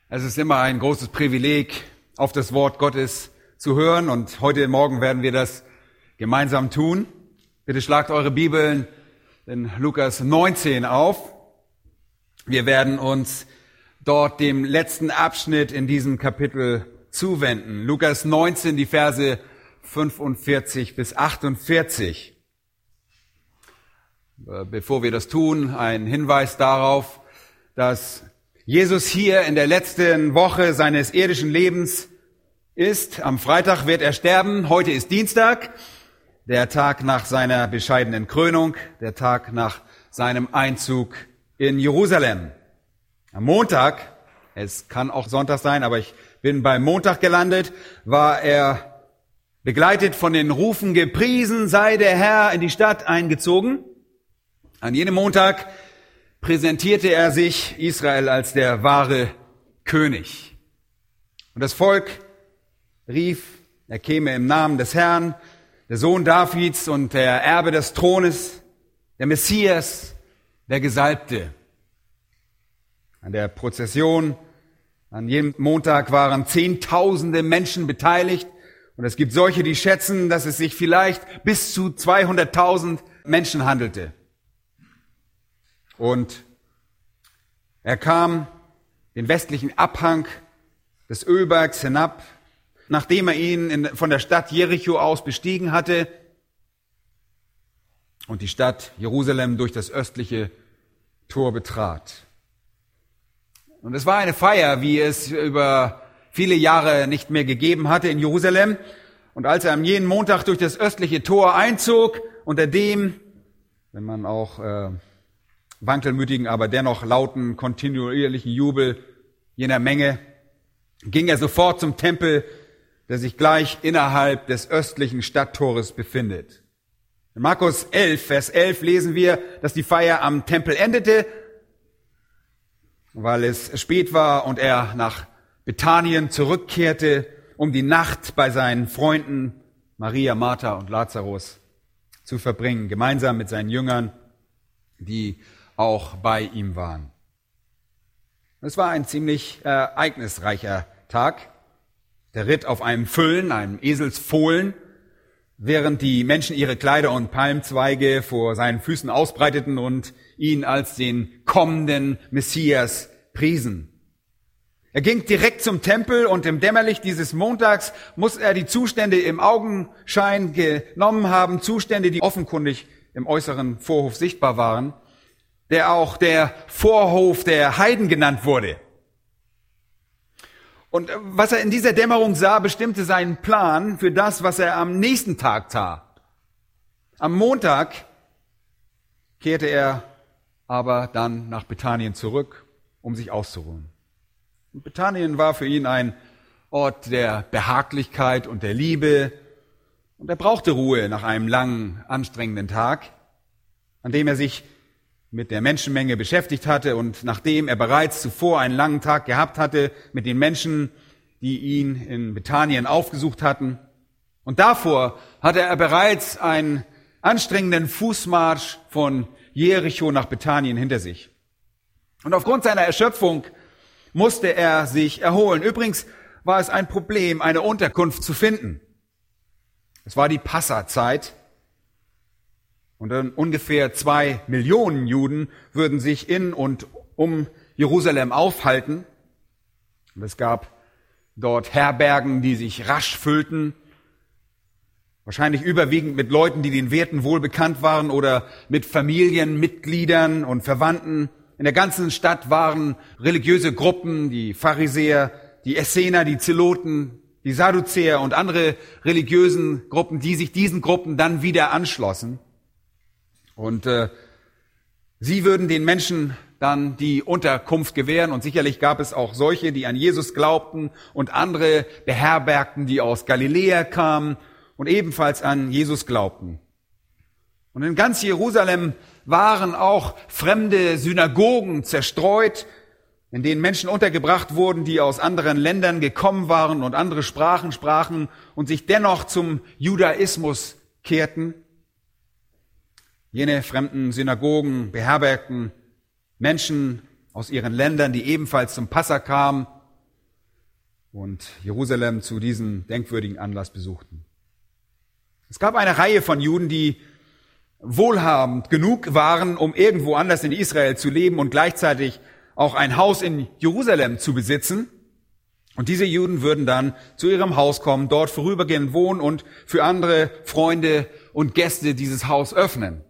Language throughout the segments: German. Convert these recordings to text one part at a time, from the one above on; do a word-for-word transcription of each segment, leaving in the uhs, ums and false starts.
Es ist immer ein großes Privileg, auf das Wort Gottes zu hören, und heute Morgen werden wir das gemeinsam tun. Bitte schlagt eure Bibeln in Lukas neunzehn auf. Wir werden uns dort dem letzten Abschnitt in diesem Kapitel zuwenden. Lukas neunzehn, die Verse fünfundvierzig bis achtundvierzig. Bevor wir das tun, ein Hinweis darauf, dass Jesus hier in der letzten Woche seines irdischen Lebens ist. Am Freitag wird er sterben. Heute ist Dienstag, der Tag nach seiner bescheidenen Krönung, der Tag nach seinem Einzug in Jerusalem. Am Montag, es kann auch Sonntag sein, aber ich bin beim Montag gelandet, war er begleitet von den Rufen: Gepriesen sei der Herr, in die Stadt eingezogen. An jenem Montag präsentierte er sich Israel als der wahre König. Und das Volk rief, er käme im Namen des Herrn, der Sohn Davids und der Erbe des Thrones, der Messias, der Gesalbte. An der Prozession an jedem Montag waren Zehntausende Menschen beteiligt. Und es gibt solche, die schätzen, dass es sich vielleicht bis zu zweihunderttausend Menschen handelte. Und er kam den westlichen Abhang des Ölbergs hinab, nachdem er ihn in, von der Stadt Jericho aus bestiegen hatte und die Stadt Jerusalem durch das östliche Tor betrat. Und es war eine Feier, wie es über viele Jahre nicht mehr gegeben hatte in Jerusalem. Und als er am jenen Montag durch das östliche Tor einzog, unter dem, wenn man auch äh, wankelmütigen, aber dennoch lauten, kontinuierlichen Jubel jener Menge, ging er sofort zum Tempel, der sich gleich innerhalb des östlichen Stadttores befindet. In Markus elf, Vers elf lesen wir, dass die Feier am Tempel endete, weil es spät war und er nach Bethanien zurückkehrte, um die Nacht bei seinen Freunden Maria, Martha und Lazarus zu verbringen, gemeinsam mit seinen Jüngern, die auch bei ihm waren. Es war ein ziemlich ereignisreicher Tag. Der ritt auf einem Füllen, einem Eselsfohlen, während die Menschen ihre Kleider und Palmzweige vor seinen Füßen ausbreiteten und ihn als den kommenden Messias priesen. Er ging direkt zum Tempel, und im Dämmerlicht dieses Montags muss er die Zustände im Augenschein genommen haben, Zustände, die offenkundig im äußeren Vorhof sichtbar waren, der auch der Vorhof der Heiden genannt wurde. Und was er in dieser Dämmerung sah, bestimmte seinen Plan für das, was er am nächsten Tag tat. Am Montag kehrte er aber dann nach Bethanien zurück, um sich auszuruhen. Und Bethanien war für ihn ein Ort der Behaglichkeit und der Liebe, und er brauchte Ruhe nach einem langen, anstrengenden Tag, an dem er sich mit der Menschenmenge beschäftigt hatte und nachdem er bereits zuvor einen langen Tag gehabt hatte mit den Menschen, die ihn in Bethanien aufgesucht hatten. Und davor hatte er bereits einen anstrengenden Fußmarsch von Jericho nach Bethanien hinter sich. Und aufgrund seiner Erschöpfung musste er sich erholen. Übrigens war es ein Problem, eine Unterkunft zu finden. Es war die Passazeit. Und dann ungefähr zwei Millionen Juden würden sich in und um Jerusalem aufhalten. Und es gab dort Herbergen, die sich rasch füllten. Wahrscheinlich überwiegend mit Leuten, die den Werten wohl bekannt waren, oder mit Familienmitgliedern und Verwandten. In der ganzen Stadt waren religiöse Gruppen, die Pharisäer, die Essener, die Zeloten, die Sadduzäer und andere religiösen Gruppen, die sich diesen Gruppen dann wieder anschlossen. Und äh, sie würden den Menschen dann die Unterkunft gewähren. Und sicherlich gab es auch solche, die an Jesus glaubten, und andere beherbergten, die aus Galiläa kamen und ebenfalls an Jesus glaubten. Und in ganz Jerusalem waren auch fremde Synagogen zerstreut, in denen Menschen untergebracht wurden, die aus anderen Ländern gekommen waren und andere Sprachen sprachen und sich dennoch zum Judaismus kehrten. Jene fremden Synagogen beherbergten Menschen aus ihren Ländern, die ebenfalls zum Passa kamen, und Jerusalem zu diesem denkwürdigen Anlass besuchten. Es gab eine Reihe von Juden, die wohlhabend genug waren, um irgendwo anders in Israel zu leben und gleichzeitig auch ein Haus in Jerusalem zu besitzen. Und diese Juden würden dann zu ihrem Haus kommen, dort vorübergehend wohnen und für andere Freunde und Gäste dieses Haus öffnen.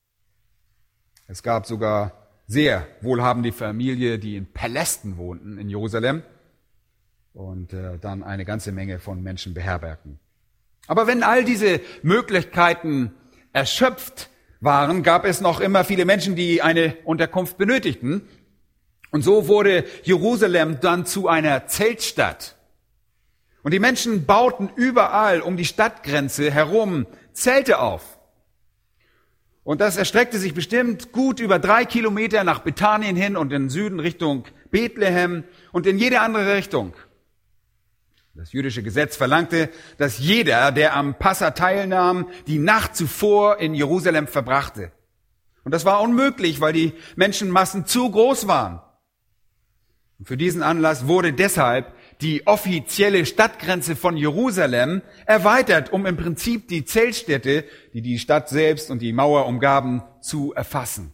Es gab sogar sehr wohlhabende Familien, die in Palästen wohnten in Jerusalem und äh, dann eine ganze Menge von Menschen beherbergten. Aber wenn all diese Möglichkeiten erschöpft waren, gab es noch immer viele Menschen, die eine Unterkunft benötigten. Und so wurde Jerusalem dann zu einer Zeltstadt. Und die Menschen bauten überall um die Stadtgrenze herum Zelte auf. Und das erstreckte sich bestimmt gut über drei Kilometer nach Bethanien hin und in Süden Richtung Bethlehem und in jede andere Richtung. Das jüdische Gesetz verlangte, dass jeder, der am Passa teilnahm, die Nacht zuvor in Jerusalem verbrachte. Und das war unmöglich, weil die Menschenmassen zu groß waren. Und für diesen Anlass wurde deshalb die offizielle Stadtgrenze von Jerusalem erweitert, um im Prinzip die Zeltstädte, die die Stadt selbst und die Mauer umgaben, zu erfassen.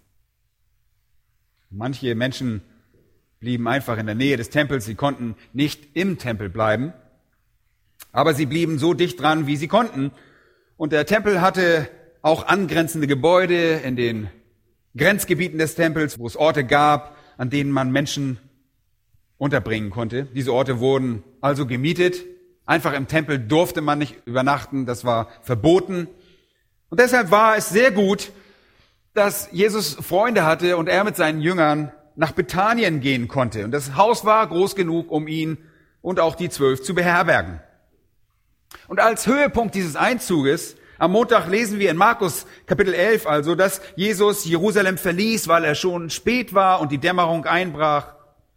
Manche Menschen blieben einfach in der Nähe des Tempels, sie konnten nicht im Tempel bleiben, aber sie blieben so dicht dran, wie sie konnten. Und der Tempel hatte auch angrenzende Gebäude in den Grenzgebieten des Tempels, wo es Orte gab, an denen man Menschen unterbringen konnte. Diese Orte wurden also gemietet. Einfach im Tempel durfte man nicht übernachten, das war verboten. Und deshalb war es sehr gut, dass Jesus Freunde hatte und er mit seinen Jüngern nach Bethanien gehen konnte. Und das Haus war groß genug, um ihn und auch die Zwölf zu beherbergen. Und als Höhepunkt dieses Einzuges, am Montag lesen wir in Markus Kapitel elf also, dass Jesus Jerusalem verließ, weil er schon spät war und die Dämmerung einbrach.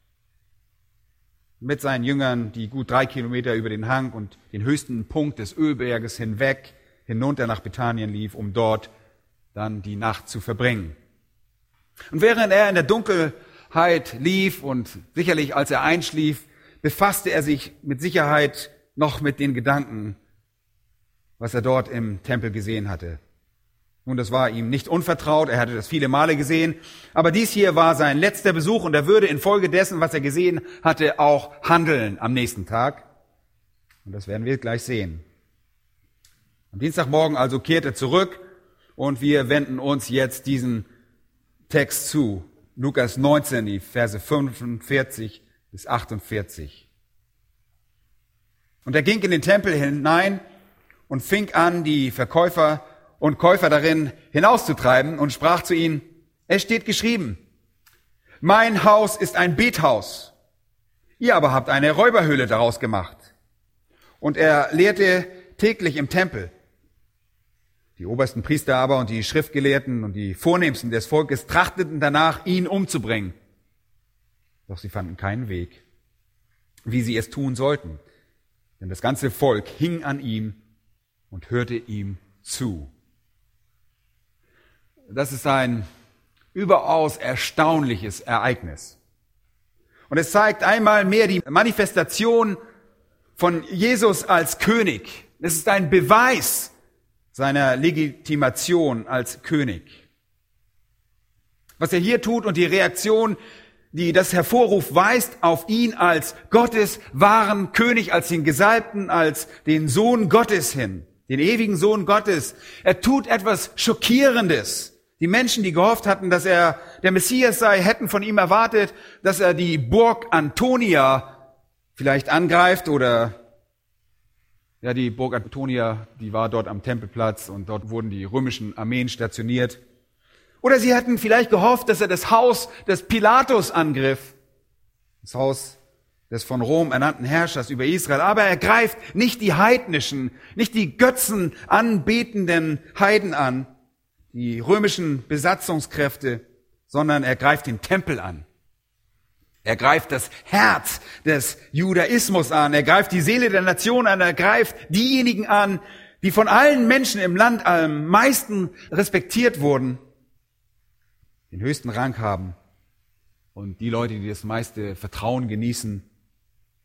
Mit seinen Jüngern, die gut drei Kilometer über den Hang und den höchsten Punkt des Ölberges hinweg, hinunter nach Bethanien lief, um dort dann die Nacht zu verbringen. Und während er in der Dunkelheit lief und sicherlich als er einschlief, befasste er sich mit Sicherheit noch mit den Gedanken, was er dort im Tempel gesehen hatte. Nun, das war ihm nicht unvertraut, er hatte das viele Male gesehen, aber dies hier war sein letzter Besuch und er würde infolgedessen, was er gesehen hatte, auch handeln am nächsten Tag. Und das werden wir gleich sehen. Am Dienstagmorgen also kehrt er zurück und wir wenden uns jetzt diesen Text zu. Lukas neunzehn, die Verse fünfundvierzig bis achtundvierzig. Und er ging in den Tempel hinein und fing an, die Verkäufer und Käufer darin hinauszutreiben und sprach zu ihnen, es steht geschrieben, mein Haus ist ein Bethaus, ihr aber habt eine Räuberhöhle daraus gemacht. Und er lehrte täglich im Tempel. Die obersten Priester aber und die Schriftgelehrten und die Vornehmsten des Volkes trachteten danach, ihn umzubringen. Doch sie fanden keinen Weg, wie sie es tun sollten. Denn das ganze Volk hing an ihm und hörte ihm zu. Das ist ein überaus erstaunliches Ereignis. Und es zeigt einmal mehr die Manifestation von Jesus als König. Es ist ein Beweis seiner Legitimation als König. Was er hier tut und die Reaktion, die das hervorruft, weist auf ihn als Gottes wahren König, als den Gesalbten, als den Sohn Gottes hin, den ewigen Sohn Gottes. Er tut etwas Schockierendes. Die Menschen, die gehofft hatten, dass er der Messias sei, hätten von ihm erwartet, dass er die Burg Antonia vielleicht angreift oder ja, die Burg Antonia, die war dort am Tempelplatz und dort wurden die römischen Armeen stationiert. Oder sie hatten vielleicht gehofft, dass er das Haus des Pilatus angriff, das Haus des von Rom ernannten Herrschers über Israel. Aber er greift nicht die heidnischen, nicht die Götzen anbetenden Heiden an, die römischen Besatzungskräfte, sondern er greift den Tempel an. Er greift das Herz des Judaismus an. Er greift die Seele der Nation an. Er greift diejenigen an, die von allen Menschen im Land am meisten respektiert wurden, den höchsten Rang haben und die Leute, die das meiste Vertrauen genießen,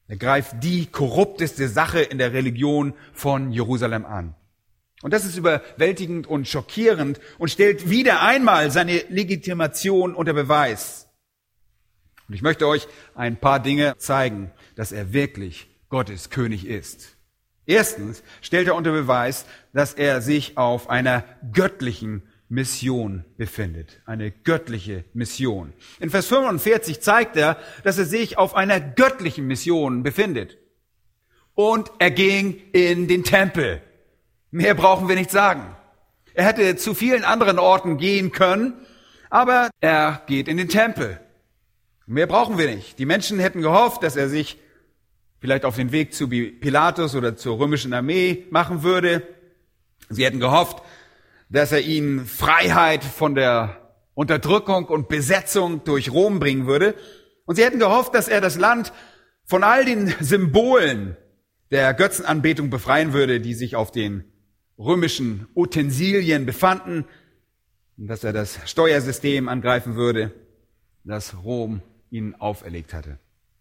Er greift die korrupteste Sache in der Religion von Jerusalem an. Und das ist überwältigend und schockierend und stellt wieder einmal seine Legitimation unter Beweis. Und ich möchte euch ein paar Dinge zeigen, dass er wirklich Gottes König ist. Erstens stellt er unter Beweis, dass er sich auf einer göttlichen Mission befindet. Eine göttliche Mission. In Vers fünfundvierzig zeigt er, dass er sich auf einer göttlichen Mission befindet. Und er ging in den Tempel. Mehr brauchen wir nicht sagen. Er hätte zu vielen anderen Orten gehen können, aber er geht in den Tempel. Mehr brauchen wir nicht. Die Menschen hätten gehofft, dass er sich vielleicht auf den Weg zu Pilatus oder zur römischen Armee machen würde. Sie hätten gehofft, dass er ihnen Freiheit von der Unterdrückung und Besetzung durch Rom bringen würde. Und sie hätten gehofft, dass er das Land von all den Symbolen der Götzenanbetung befreien würde, die sich auf den römischen Utensilien befanden, und dass er das Steuersystem angreifen würde, das Rom ihnen auferlegt hatte.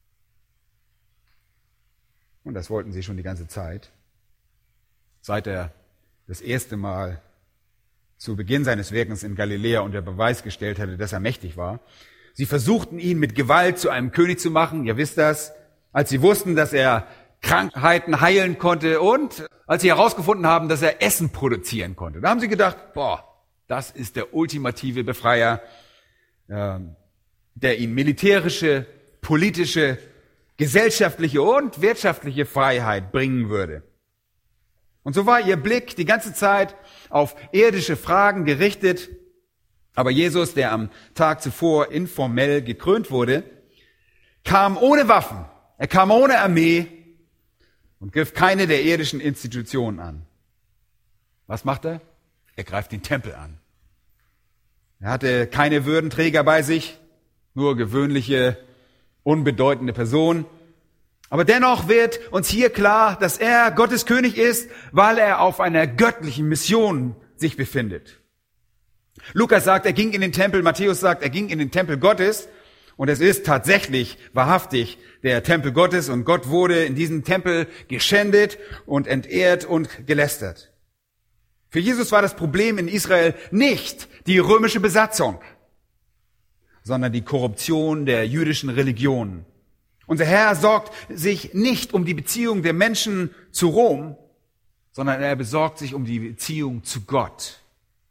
Und das wollten sie schon die ganze Zeit, seit er das erste Mal zu Beginn seines Wirkens in Galiläa unter Beweis gestellt hatte, dass er mächtig war. Sie versuchten ihn mit Gewalt zu einem König zu machen, ihr wisst das, als sie wussten, dass er Krankheiten heilen konnte und als sie herausgefunden haben, dass er Essen produzieren konnte. Da haben sie gedacht, boah, das ist der ultimative Befreier, äh, der ihnen militärische, politische, gesellschaftliche und wirtschaftliche Freiheit bringen würde. Und so war ihr Blick die ganze Zeit auf irdische Fragen gerichtet. Aber Jesus, der am Tag zuvor informell gekrönt wurde, kam ohne Waffen, er kam ohne Armee und griff keine der irdischen Institutionen an. Was macht er? Er greift den Tempel an. Er hatte keine Würdenträger bei sich, nur gewöhnliche, unbedeutende Personen. Aber dennoch wird uns hier klar, dass er Gottes König ist, weil er auf einer göttlichen Mission sich befindet. Lukas sagt, er ging in den Tempel, Matthäus sagt, er ging in den Tempel Gottes. Und es ist tatsächlich, wahrhaftig, der Tempel Gottes. Und Gott wurde in diesem Tempel geschändet und entehrt und gelästert. Für Jesus war das Problem in Israel nicht die römische Besatzung, sondern die Korruption der jüdischen Religion. Unser Herr sorgt sich nicht um die Beziehung der Menschen zu Rom, sondern er besorgt sich um die Beziehung zu Gott.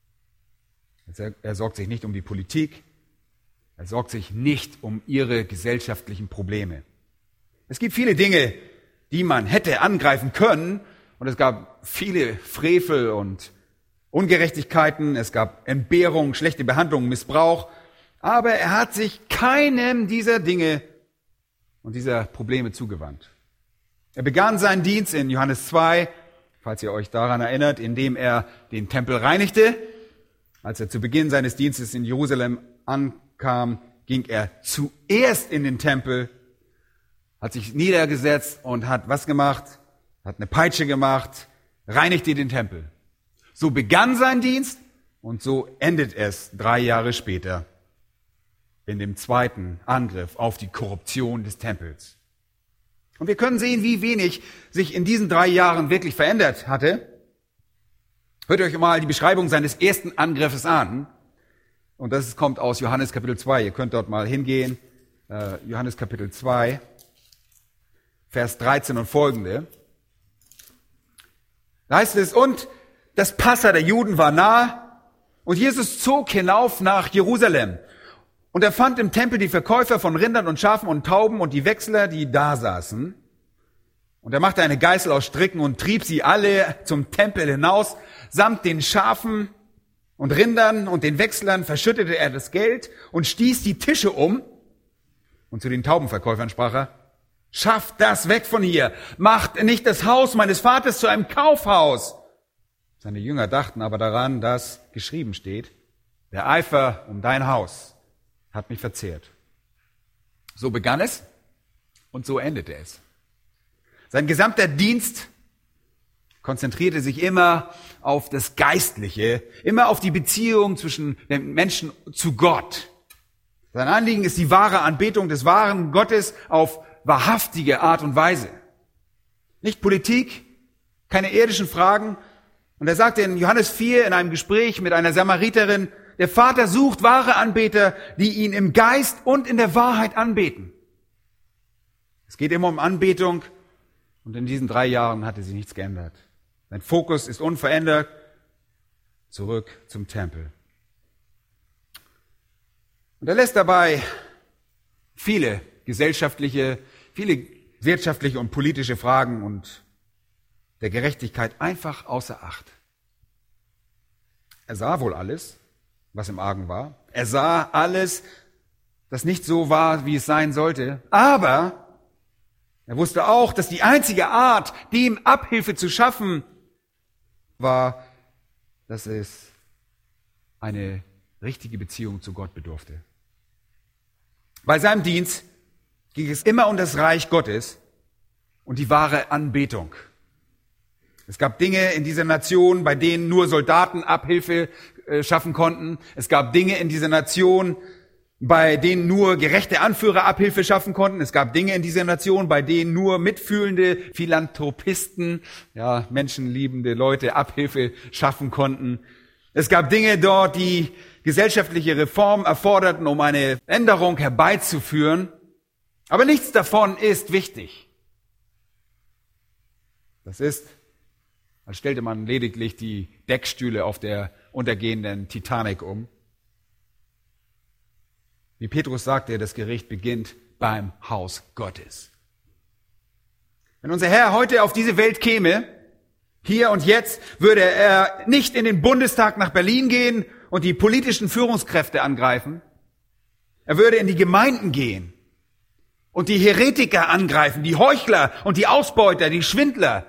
Er sorgt sich nicht um die Politik, er sorgt sich nicht um ihre gesellschaftlichen Probleme. Es gibt viele Dinge, die man hätte angreifen können, und es gab viele Frevel und Ungerechtigkeiten, es gab Entbehrung, schlechte Behandlung, Missbrauch, aber er hat sich keinem dieser Dinge und dieser Probleme zugewandt. Er begann seinen Dienst in Johannes zwei, falls ihr euch daran erinnert, indem er den Tempel reinigte. Als er zu Beginn seines Dienstes in Jerusalem ankam, ging er zuerst in den Tempel, hat sich niedergesetzt und hat was gemacht? Hat eine Peitsche gemacht, reinigte den Tempel. So begann sein Dienst und so endet es drei Jahre später in dem zweiten Angriff auf die Korruption des Tempels. Und wir können sehen, wie wenig sich in diesen drei Jahren wirklich verändert hatte. Hört euch mal die Beschreibung seines ersten Angriffes an. Und das kommt aus Johannes Kapitel zwei. Ihr könnt dort mal hingehen. Äh, Johannes Kapitel zwei, Vers dreizehn und folgende. Da heißt es, und das Passa der Juden war nahe, und Jesus zog hinauf nach Jerusalem. Und er fand im Tempel die Verkäufer von Rindern und Schafen und Tauben und die Wechsler, die da saßen. Und er machte eine Geißel aus Stricken und trieb sie alle zum Tempel hinaus, samt den Schafen und Rindern und den Wechslern verschüttete er das Geld und stieß die Tische um. Und zu den Taubenverkäufern sprach er, schafft das weg von hier, macht nicht das Haus meines Vaters zu einem Kaufhaus. Seine Jünger dachten aber daran, dass geschrieben steht, der Eifer um dein Haus hat mich verzehrt. So begann es und so endete es. Sein gesamter Dienst konzentrierte sich immer auf das Geistliche, immer auf die Beziehung zwischen den Menschen zu Gott. Sein Anliegen ist die wahre Anbetung des wahren Gottes auf wahrhaftige Art und Weise. Nicht Politik, keine irdischen Fragen. Und er sagte in Johannes vier in einem Gespräch mit einer Samariterin, der Vater sucht wahre Anbeter, die ihn im Geist und in der Wahrheit anbeten. Es geht immer um Anbetung und in diesen drei Jahren hatte sich nichts geändert. Sein Fokus ist unverändert, zurück zum Tempel. Und er lässt dabei viele gesellschaftliche, viele wirtschaftliche und politische Fragen und der Gerechtigkeit einfach außer Acht. Er sah wohl alles, was im Argen war. Er sah alles, das nicht so war, wie es sein sollte. Aber er wusste auch, dass die einzige Art, dem Abhilfe zu schaffen, war, dass es eine richtige Beziehung zu Gott bedurfte. Bei seinem Dienst ging es immer um das Reich Gottes und die wahre Anbetung. Es gab Dinge in dieser Nation, bei denen nur Soldaten Abhilfe äh, schaffen konnten. Es gab Dinge in dieser Nation, bei denen nur gerechte Anführer Abhilfe schaffen konnten. Es gab Dinge in dieser Nation, bei denen nur mitfühlende Philanthropisten, ja, menschenliebende Leute Abhilfe schaffen konnten. Es gab Dinge dort, die gesellschaftliche Reform erforderten, um eine Änderung herbeizuführen. Aber nichts davon ist wichtig. Das ist, als stellte man lediglich die Deckstühle auf der untergehenden Titanic um. Wie Petrus sagte, das Gericht beginnt beim Haus Gottes. Wenn unser Herr heute auf diese Welt käme, hier und jetzt, würde er nicht in den Bundestag nach Berlin gehen und die politischen Führungskräfte angreifen. Er würde in die Gemeinden gehen und die Heretiker angreifen, die Heuchler und die Ausbeuter, die Schwindler,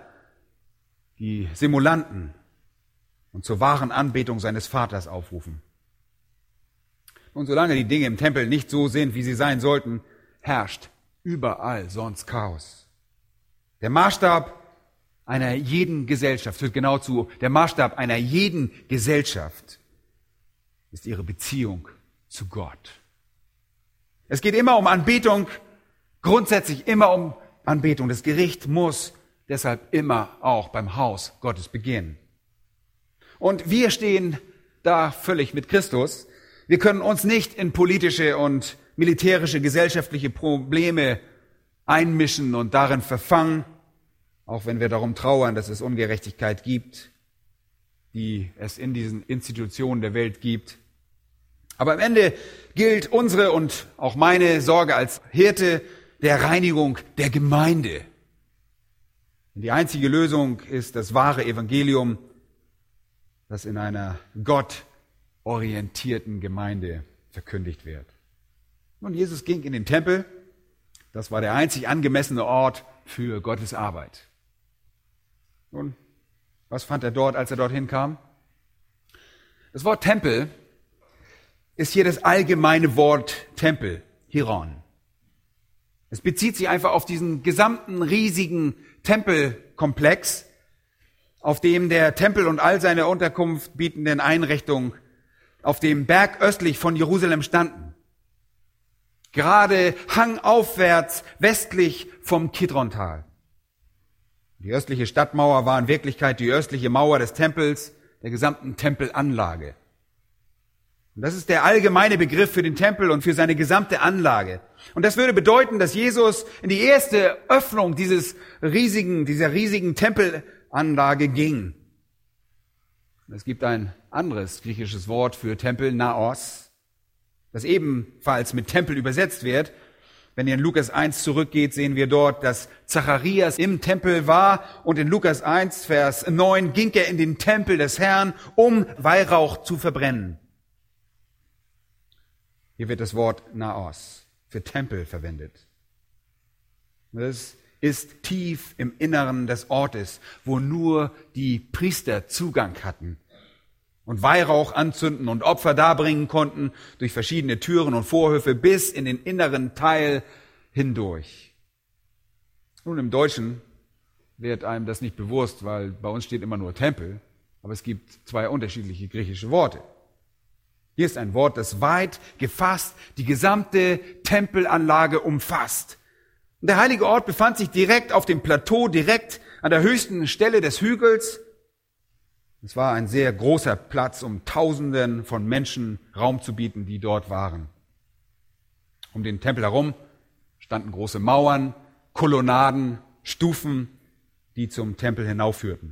die Simulanten und zur wahren Anbetung seines Vaters aufrufen. Und solange die Dinge im Tempel nicht so sind, wie sie sein sollten, herrscht überall sonst Chaos. Der Maßstab einer jeden Gesellschaft, hört genau zu, der Maßstab einer jeden Gesellschaft ist ihre Beziehung zu Gott. Es geht immer um Anbetung, grundsätzlich immer um Anbetung. Das Gericht muss deshalb immer auch beim Haus Gottes beginnen. Und wir stehen da völlig mit Christus. Wir können uns nicht in politische und militärische gesellschaftliche Probleme einmischen und darin verfangen, auch wenn wir darum trauern, dass es Ungerechtigkeit gibt, die es in diesen Institutionen der Welt gibt. Aber am Ende gilt unsere und auch meine Sorge als Hirte der Reinigung der Gemeinde. Die einzige Lösung ist das wahre Evangelium, das in einer gottorientierten Gemeinde verkündigt wird. Und Jesus ging in den Tempel. Das war der einzig angemessene Ort für Gottes Arbeit. Nun, was fand er dort, als er dorthin kam? Das Wort Tempel ist hier das allgemeine Wort Tempel, Hieron. Es bezieht sich einfach auf diesen gesamten riesigen Tempelkomplex, auf dem der Tempel und all seine Unterkunft bietenden Einrichtungen auf dem Berg östlich von Jerusalem standen. Gerade hangaufwärts westlich vom Kidrontal. Die östliche Stadtmauer war in Wirklichkeit die östliche Mauer des Tempels, der gesamten Tempelanlage. Und das ist der allgemeine Begriff für den Tempel und für seine gesamte Anlage. Und das würde bedeuten, dass Jesus in die erste Öffnung dieses riesigen, dieser riesigen Tempelanlage ging. Und es gibt ein anderes griechisches Wort für Tempel, Naos, das ebenfalls mit Tempel übersetzt wird. Wenn ihr in Lukas eins zurückgeht, sehen wir dort, dass Zacharias im Tempel war und in Lukas eins, Vers neun, ging er in den Tempel des Herrn, um Weihrauch zu verbrennen. Hier wird das Wort Naos für Tempel verwendet. Das ist tief im Inneren des Ortes, wo nur die Priester Zugang hatten und Weihrauch anzünden und Opfer darbringen konnten durch verschiedene Türen und Vorhöfe bis in den inneren Teil hindurch. Nun, im Deutschen wird einem das nicht bewusst, weil bei uns steht immer nur Tempel, aber es gibt zwei unterschiedliche griechische Worte. Hier ist ein Wort, das weit gefasst die gesamte Tempelanlage umfasst. Und der heilige Ort befand sich direkt auf dem Plateau, direkt an der höchsten Stelle des Hügels. Es war ein sehr großer Platz, um Tausenden von Menschen Raum zu bieten, die dort waren. Um den Tempel herum standen große Mauern, Kolonnaden, Stufen, die zum Tempel hinaufführten.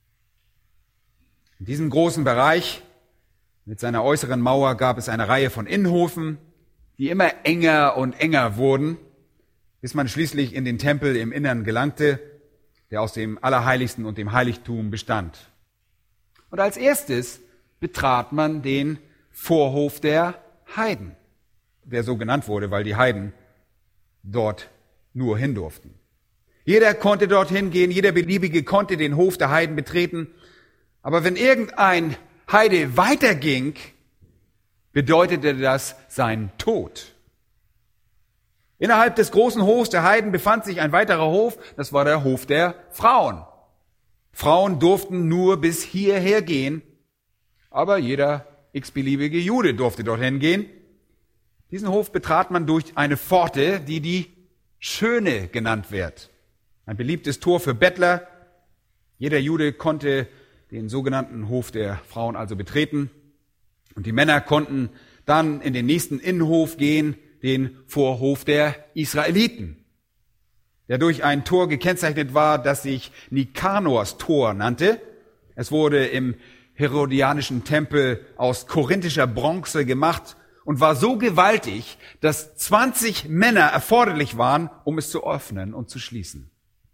In diesem großen Bereich mit seiner äußeren Mauer gab es eine Reihe von Innenhofen, die immer enger und enger wurden, bis man schließlich in den Tempel im Innern gelangte, der aus dem Allerheiligsten und dem Heiligtum bestand. Und als erstes betrat man den Vorhof der Heiden, der so genannt wurde, weil die Heiden dort nur hin durften. Jeder konnte dorthin gehen, jeder Beliebige konnte den Hof der Heiden betreten. Aber wenn irgendein Heide weiterging, bedeutete das seinen Tod. Innerhalb des großen Hofs der Heiden befand sich ein weiterer Hof, das war der Hof der Frauen. Frauen durften nur bis hierher gehen, aber jeder x-beliebige Jude durfte dorthin gehen. Diesen Hof betrat man durch eine Pforte, die die Schöne genannt wird. Ein beliebtes Tor für Bettler. Jeder Jude konnte den sogenannten Hof der Frauen also betreten. Und die Männer konnten dann in den nächsten Innenhof gehen, den Vorhof der Israeliten, der durch ein Tor gekennzeichnet war, das sich Nikanors Tor nannte. Es wurde im herodianischen Tempel aus korinthischer Bronze gemacht und war so gewaltig, dass zwanzig Männer erforderlich waren, um es zu öffnen und zu schließen.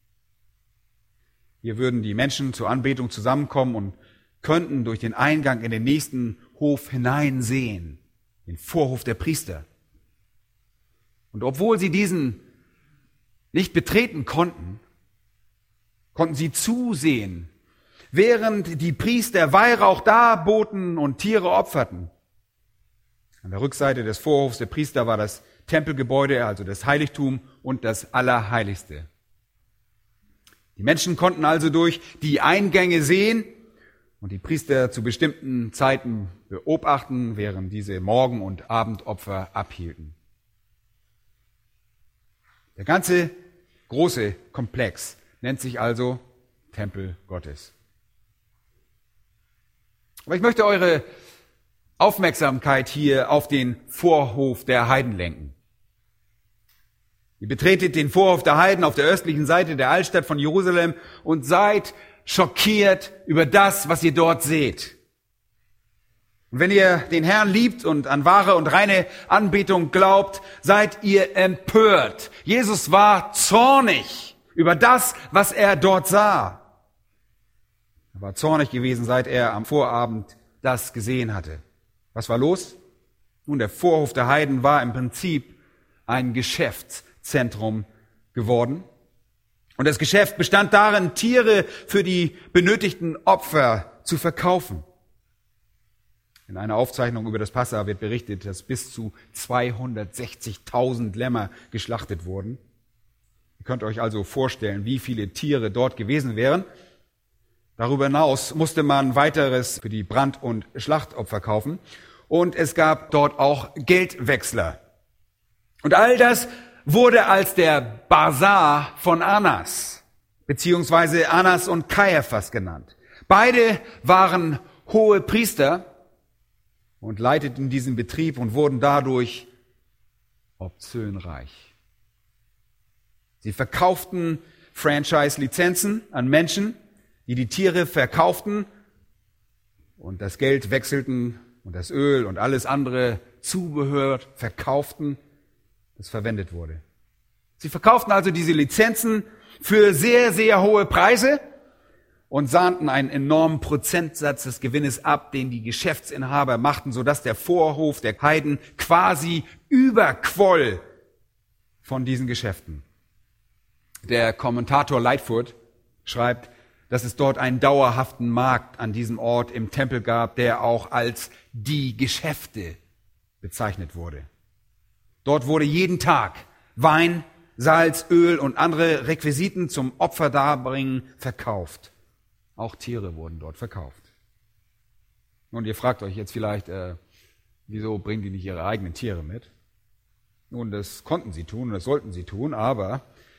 Hier würden die Menschen zur Anbetung zusammenkommen und könnten durch den Eingang in den nächsten Hof hineinsehen, den Vorhof der Priester. Und obwohl sie diesen nicht betreten konnten, konnten sie zusehen, während die Priester Weihrauch darboten und Tiere opferten. An der Rückseite des Vorhofs der Priester war das Tempelgebäude, also das Heiligtum und das Allerheiligste. Die Menschen konnten also durch die Eingänge sehen und die Priester zu bestimmten Zeiten beobachten, während diese Morgen- und Abendopfer abhielten. Der ganze große Komplex nennt sich also Tempel Gottes. Aber ich möchte eure Aufmerksamkeit hier auf den Vorhof der Heiden lenken. Ihr betretet den Vorhof der Heiden auf der östlichen Seite der Altstadt von Jerusalem und seid schockiert über das, was ihr dort seht. Und wenn ihr den Herrn liebt und an wahre und reine Anbetung glaubt, seid ihr empört. Jesus war zornig über das, was er dort sah. Er war zornig gewesen, seit er am Vorabend das gesehen hatte. Was war los? Nun, der Vorhof der Heiden war im Prinzip ein Geschäftszentrum geworden. Und das Geschäft bestand darin, Tiere für die benötigten Opfer zu verkaufen. In einer Aufzeichnung über das Passa wird berichtet, dass bis zu zweihundertsechzigtausend Lämmer geschlachtet wurden. Ihr könnt euch also vorstellen, wie viele Tiere dort gewesen wären. Darüber hinaus musste man weiteres für die Brand- und Schlachtopfer kaufen. Und es gab dort auch Geldwechsler. Und all das wurde als der Basar von Annas, beziehungsweise Annas und Kaiaphas genannt. Beide waren hohe Priester und leiteten diesen Betrieb und wurden dadurch obszön reich. Sie verkauften Franchise-Lizenzen an Menschen, die die Tiere verkauften und das Geld wechselten und das Öl und alles andere Zubehör verkauften, das verwendet wurde. Sie verkauften also diese Lizenzen für sehr, sehr hohe Preise und sahnten einen enormen Prozentsatz des Gewinnes ab, den die Geschäftsinhaber machten, sodass der Vorhof der Heiden quasi überquoll von diesen Geschäften. Der Kommentator Lightfoot schreibt, dass es dort einen dauerhaften Markt an diesem Ort im Tempel gab, der auch als die Geschäfte bezeichnet wurde. Dort wurde jeden Tag Wein, Salz, Öl und andere Requisiten zum Opferdarbringen verkauft. Auch Tiere wurden dort verkauft. Und ihr fragt euch jetzt vielleicht, äh, wieso bringen die nicht ihre eigenen Tiere mit? Nun, das konnten sie tun, das sollten sie tun, aber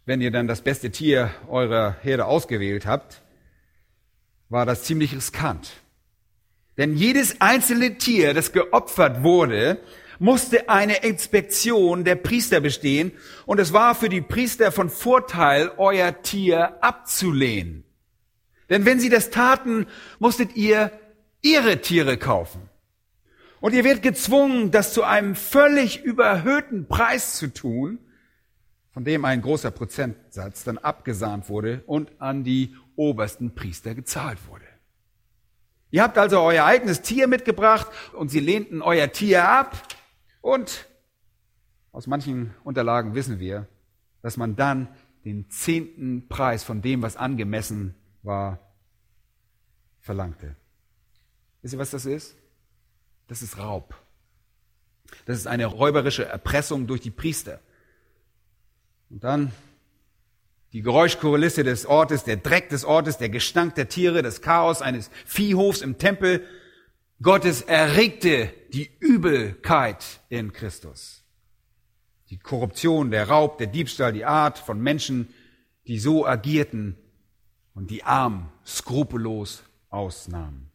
wenn ihr dann das beste Tier eurer Herde ausgewählt habt, war das ziemlich riskant. Denn jedes einzelne Tier, das geopfert wurde, musste eine Inspektion der Priester bestehen, und es war für die Priester von Vorteil, euer Tier abzulehnen. Denn wenn sie das taten, musstet ihr ihre Tiere kaufen. Und ihr werdet gezwungen, das zu einem völlig überhöhten Preis zu tun, von dem ein großer Prozentsatz dann abgesahnt wurde und an die obersten Priester gezahlt wurde. Ihr habt also euer eigenes Tier mitgebracht und sie lehnten euer Tier ab, und aus manchen Unterlagen wissen wir, dass man dann den zehnten Preis von dem, was angemessen war, verlangte. Wisst ihr, was das ist? Das ist Raub. Das ist eine räuberische Erpressung durch die Priester. Und dann die Geräuschkulisse des Ortes, der Dreck des Ortes, der Gestank der Tiere, das Chaos eines Viehhofs im Tempel Gottes erregte die Übelkeit in Christus. Die Korruption, der Raub, der Diebstahl, die Art von Menschen, die so agierten und die Armen skrupellos ausnahmen.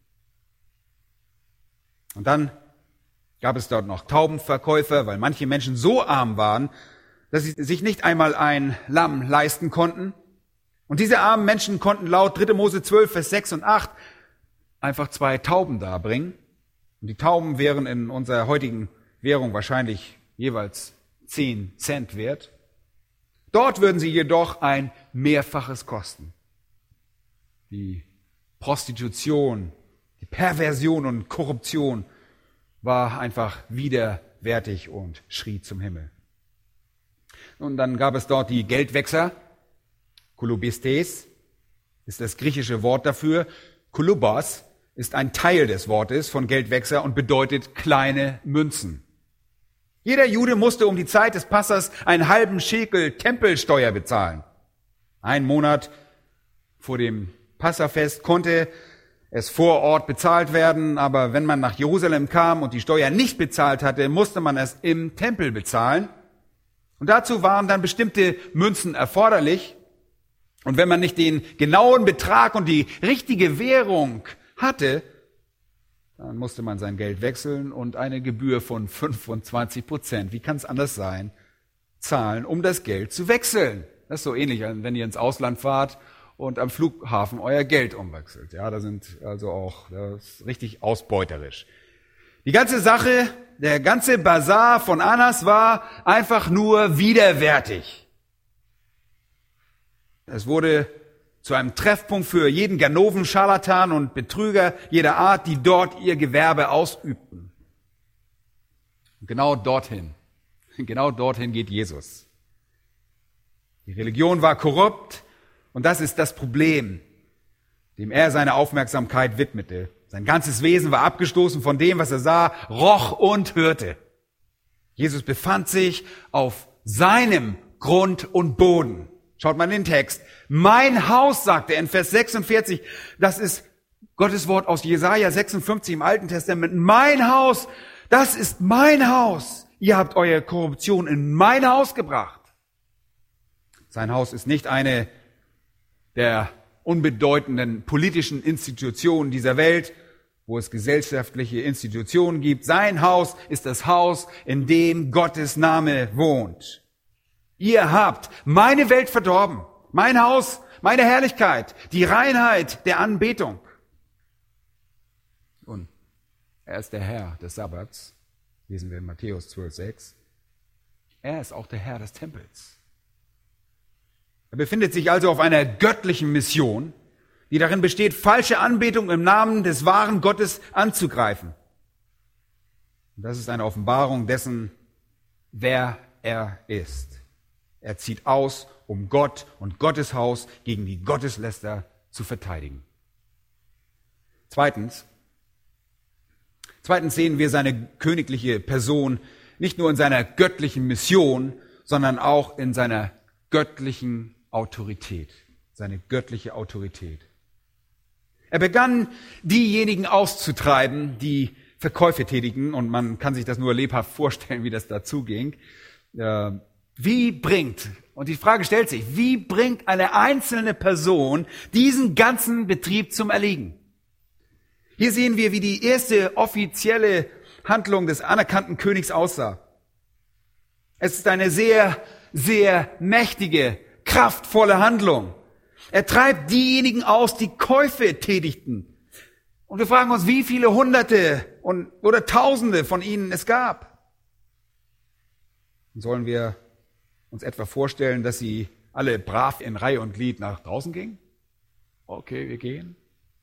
Und dann gab es dort noch Taubenverkäufer, weil manche Menschen so arm waren, dass sie sich nicht einmal ein Lamm leisten konnten. Und diese armen Menschen konnten laut dritter Mose zwölf, Vers sechs und acht einfach zwei Tauben darbringen. Und die Tauben wären in unserer heutigen Währung wahrscheinlich jeweils zehn Cent wert. Dort würden sie jedoch ein Mehrfaches kosten. Die Prostitution, die Perversion und Korruption war einfach widerwärtig und schrie zum Himmel. Und dann gab es dort die Geldwechsler. Koulobistes ist das griechische Wort dafür. Koulobos ist ein Teil des Wortes von Geldwechsler und bedeutet kleine Münzen. Jeder Jude musste um die Zeit des Passas einen halben Schekel Tempelsteuer bezahlen. Ein Monat vor dem Passafest konnte es vor Ort bezahlt werden, aber wenn man nach Jerusalem kam und die Steuer nicht bezahlt hatte, musste man es im Tempel bezahlen. Und dazu waren dann bestimmte Münzen erforderlich. Und wenn man nicht den genauen Betrag und die richtige Währung hatte, dann musste man sein Geld wechseln und eine Gebühr von fünfundzwanzig Prozent, wie kann es anders sein, zahlen, um das Geld zu wechseln. Das ist so ähnlich, wenn ihr ins Ausland fahrt und am Flughafen euer Geld umwechselt. Ja, da sind also auch, das ist richtig ausbeuterisch. Die ganze Sache, der ganze Basar von Annas war einfach nur widerwärtig. Es wurde zu einem Treffpunkt für jeden Ganoven, Scharlatan und Betrüger jeder Art, die dort ihr Gewerbe ausübten. Und genau dorthin, genau dorthin geht Jesus. Die Religion war korrupt und das ist das Problem, dem er seine Aufmerksamkeit widmete. Sein ganzes Wesen war abgestoßen von dem, was er sah, roch und hörte. Jesus befand sich auf seinem Grund und Boden. Schaut mal in den Text. Mein Haus, sagt er in Vers sechsundvierzig, das ist Gottes Wort aus Jesaja sechsundfünfzig im Alten Testament. Mein Haus, das ist mein Haus. Ihr habt eure Korruption in mein Haus gebracht. Sein Haus ist nicht eine der unbedeutenden politischen Institutionen dieser Welt, wo es gesellschaftliche Institutionen gibt. Sein Haus ist das Haus, in dem Gottes Name wohnt. Ihr habt meine Welt verdorben, mein Haus, meine Herrlichkeit, die Reinheit der Anbetung. Und er ist der Herr des Sabbats, lesen wir in Matthäus zwölf, sechs. Er ist auch der Herr des Tempels. Er befindet sich also auf einer göttlichen Mission, die darin besteht, falsche Anbetung im Namen des wahren Gottes anzugreifen. Und das ist eine Offenbarung dessen, wer er ist. Er zieht aus, um Gott und Gottes Haus gegen die Gottesläster zu verteidigen. Zweitens, zweitens sehen wir seine königliche Person nicht nur in seiner göttlichen Mission, sondern auch in seiner göttlichen Autorität. Seine göttliche Autorität. Er begann, diejenigen auszutreiben, die Verkäufe tätigen, und man kann sich das nur lebhaft vorstellen, wie das dazu ging. Wie bringt, und die Frage stellt sich, wie bringt eine einzelne Person diesen ganzen Betrieb zum Erliegen? Hier sehen wir, wie die erste offizielle Handlung des anerkannten Königs aussah. Es ist eine sehr, sehr mächtige, kraftvolle Handlung. Er treibt diejenigen aus, die Käufe tätigten. Und wir fragen uns, wie viele Hunderte und, oder Tausende von ihnen es gab. Und sollen wir uns etwa vorstellen, dass sie alle brav in Reihe und Glied nach draußen gingen? Okay, wir gehen.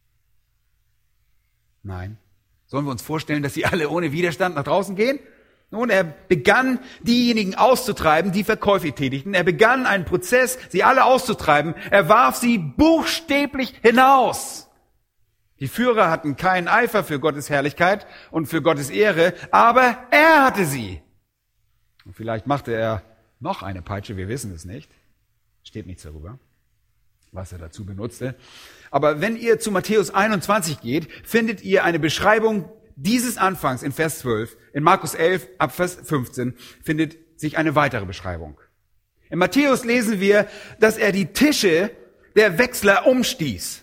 Nein. Sollen wir uns vorstellen, dass sie alle ohne Widerstand nach draußen gehen? Nun, er begann, diejenigen auszutreiben, die Verkäufe tätigten. Er begann einen Prozess, sie alle auszutreiben. Er warf sie buchstäblich hinaus. Die Führer hatten keinen Eifer für Gottes Herrlichkeit und für Gottes Ehre, aber er hatte sie. Und vielleicht machte er noch eine Peitsche, wir wissen es nicht. Steht nichts darüber, was er dazu benutzte. Aber wenn ihr zu Matthäus einundzwanzig geht, findet ihr eine Beschreibung dieses Anfangs in Vers zwölf. In Markus elf, ab Vers fünfzehn, findet sich eine weitere Beschreibung. In Matthäus lesen wir, dass er die Tische der Wechsler umstieß.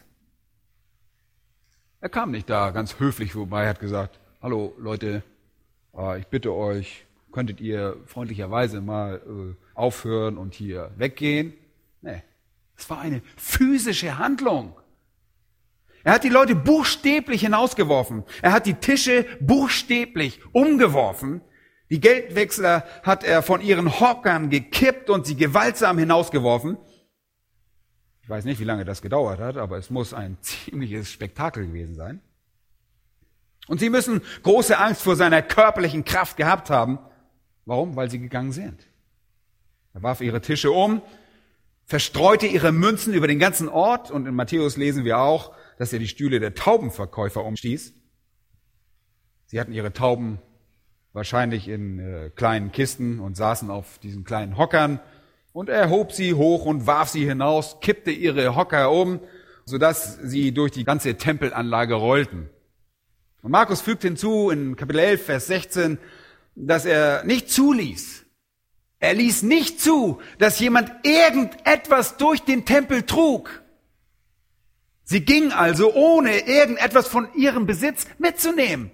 Er kam nicht da ganz höflich vorbei, er hat gesagt, hallo Leute, ich bitte euch, könntet ihr freundlicherweise mal äh, aufhören und hier weggehen? Nee, es war eine physische Handlung. Er hat die Leute buchstäblich hinausgeworfen. Er hat die Tische buchstäblich umgeworfen. Die Geldwechsler hat er von ihren Hockern gekippt und sie gewaltsam hinausgeworfen. Ich weiß nicht, wie lange das gedauert hat, aber es muss ein ziemliches Spektakel gewesen sein. Und sie müssen große Angst vor seiner körperlichen Kraft gehabt haben. Warum? Weil sie gegangen sind. Er warf ihre Tische um, verstreute ihre Münzen über den ganzen Ort und in Matthäus lesen wir auch, dass er die Stühle der Taubenverkäufer umstieß. Sie hatten ihre Tauben wahrscheinlich in äh, kleinen Kisten und saßen auf diesen kleinen Hockern und er hob sie hoch und warf sie hinaus, kippte ihre Hocker um, sodass sie durch die ganze Tempelanlage rollten. Und Markus fügt hinzu in Kapitel elf, Vers sechzehn, dass er nicht zuließ. Er ließ nicht zu, dass jemand irgendetwas durch den Tempel trug. Sie ging also, ohne irgendetwas von ihrem Besitz mitzunehmen.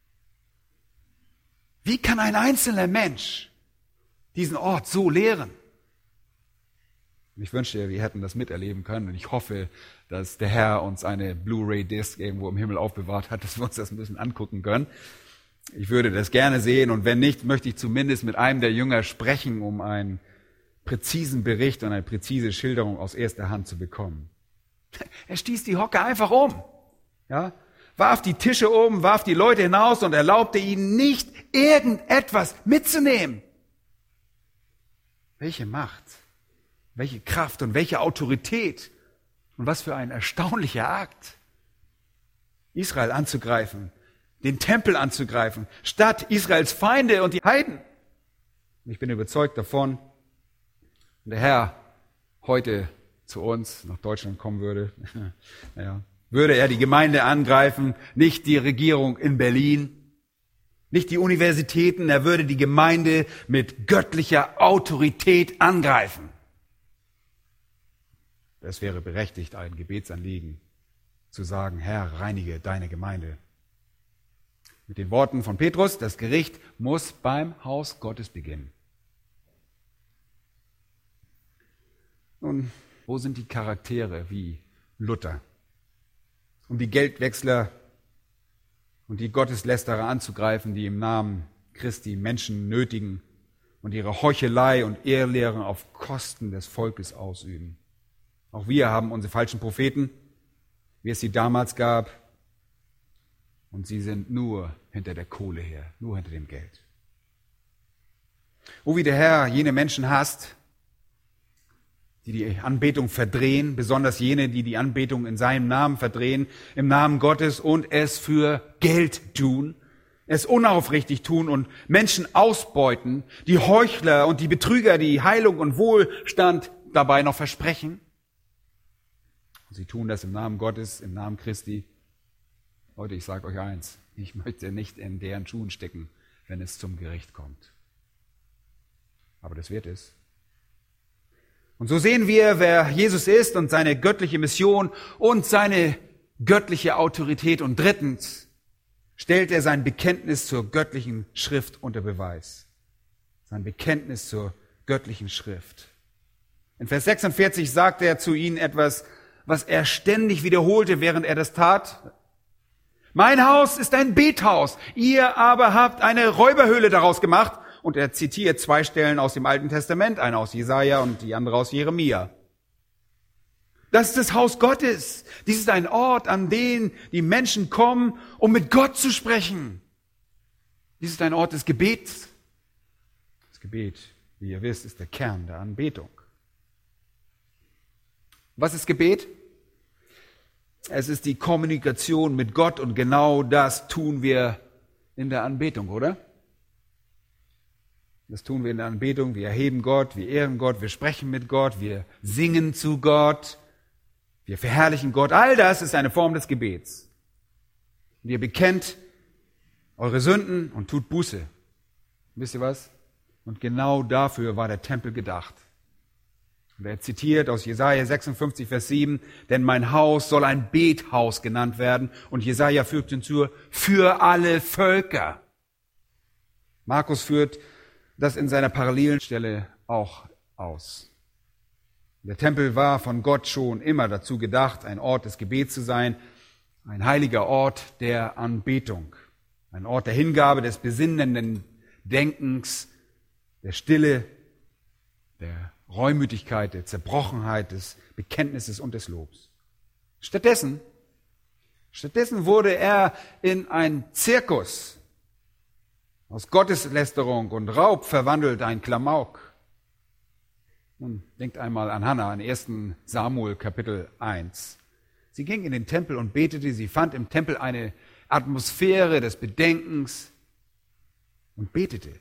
Wie kann ein einzelner Mensch diesen Ort so leeren? Ich wünschte, wir hätten das miterleben können und ich hoffe, dass der Herr uns eine Blu-ray-Disc irgendwo im Himmel aufbewahrt hat, dass wir uns das ein bisschen angucken können. Ich würde das gerne sehen und wenn nicht, möchte ich zumindest mit einem der Jünger sprechen, um einen präzisen Bericht und eine präzise Schilderung aus erster Hand zu bekommen. Er stieß die Hocker einfach um, ja, warf die Tische um, warf die Leute hinaus und erlaubte ihnen nicht, irgendetwas mitzunehmen. Welche Macht, welche Kraft und welche Autorität und was für ein erstaunlicher Akt, Israel anzugreifen, den Tempel anzugreifen, statt Israels Feinde und die Heiden. Ich bin überzeugt davon, wenn der Herr heute zu uns nach Deutschland kommen würde, naja, würde er die Gemeinde angreifen, nicht die Regierung in Berlin, nicht die Universitäten, er würde die Gemeinde mit göttlicher Autorität angreifen. Es wäre berechtigt, ein Gebetsanliegen zu sagen, Herr, reinige deine Gemeinde. Mit den Worten von Petrus, das Gericht muss beim Haus Gottes beginnen. Nun, wo sind die Charaktere wie Luther, um die Geldwechsler und die Gotteslästerer anzugreifen, die im Namen Christi Menschen nötigen und ihre Heuchelei und Irrlehren auf Kosten des Volkes ausüben? Auch wir haben unsere falschen Propheten, wie es sie damals gab, und sie sind nur hinter der Kohle her, nur hinter dem Geld. Oh, wie der Herr jene Menschen hasst, die die Anbetung verdrehen, besonders jene, die die Anbetung in seinem Namen verdrehen, im Namen Gottes und es für Geld tun, es unaufrichtig tun und Menschen ausbeuten, die Heuchler und die Betrüger, die Heilung und Wohlstand dabei noch versprechen. Und sie tun das im Namen Gottes, im Namen Christi. Leute, ich sage euch eins, ich möchte nicht in deren Schuhen stecken, wenn es zum Gericht kommt. Aber das wird es. Und so sehen wir, wer Jesus ist und seine göttliche Mission und seine göttliche Autorität. Und drittens stellt er sein Bekenntnis zur göttlichen Schrift unter Beweis. Sein Bekenntnis zur göttlichen Schrift. In Vers sechsundvierzig sagt er zu ihnen etwas, was er ständig wiederholte, während er das tat. Mein Haus ist ein Bethaus, ihr aber habt eine Räuberhöhle daraus gemacht. Und er zitiert zwei Stellen aus dem Alten Testament, eine aus Jesaja und die andere aus Jeremia. Das ist das Haus Gottes. Dies ist ein Ort, an den die Menschen kommen, um mit Gott zu sprechen. Dies ist ein Ort des Gebets. Das Gebet, wie ihr wisst, ist der Kern der Anbetung. Was ist Gebet? Es ist die Kommunikation mit Gott und genau das tun wir in der Anbetung, oder? Das tun wir in der Anbetung. Wir erheben Gott, wir ehren Gott, wir sprechen mit Gott, wir singen zu Gott, wir verherrlichen Gott. All das ist eine Form des Gebets. Und ihr bekennt eure Sünden und tut Buße. Wisst ihr was? Und genau dafür war der Tempel gedacht. Und er zitiert aus Jesaja sechsundfünfzig, Vers sieben, denn mein Haus soll ein Bethaus genannt werden. Und Jesaja fügt hinzu, für alle Völker. Markus führt das in seiner parallelen Stelle auch aus. Der Tempel war von Gott schon immer dazu gedacht, ein Ort des Gebets zu sein, ein heiliger Ort der Anbetung, ein Ort der Hingabe, des besinnenden Denkens, der Stille, der Reumütigkeit, der Zerbrochenheit, des Bekenntnisses und des Lobs. Stattdessen, stattdessen wurde er in ein Zirkus aus Gotteslästerung und Raub verwandelt, ein Klamauk. Nun, denkt einmal an Hannah in ersten Samuel Kapitel eins. Sie ging in den Tempel und betete, sie fand im Tempel eine Atmosphäre des Bedenkens und betete.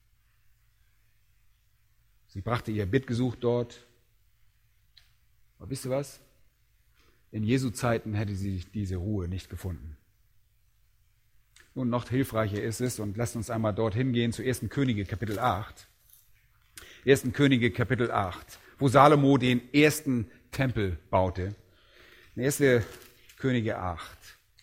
Sie brachte ihr Bittgesuch dort. Aber wisst ihr was? In Jesu Zeiten hätte sie diese Ruhe nicht gefunden. Nun, noch hilfreicher ist es, und lasst uns einmal dorthin gehen zu ersten Könige Kapitel acht. ersten Könige Kapitel acht, wo Salomo den ersten Tempel baute. In ersten Könige acht.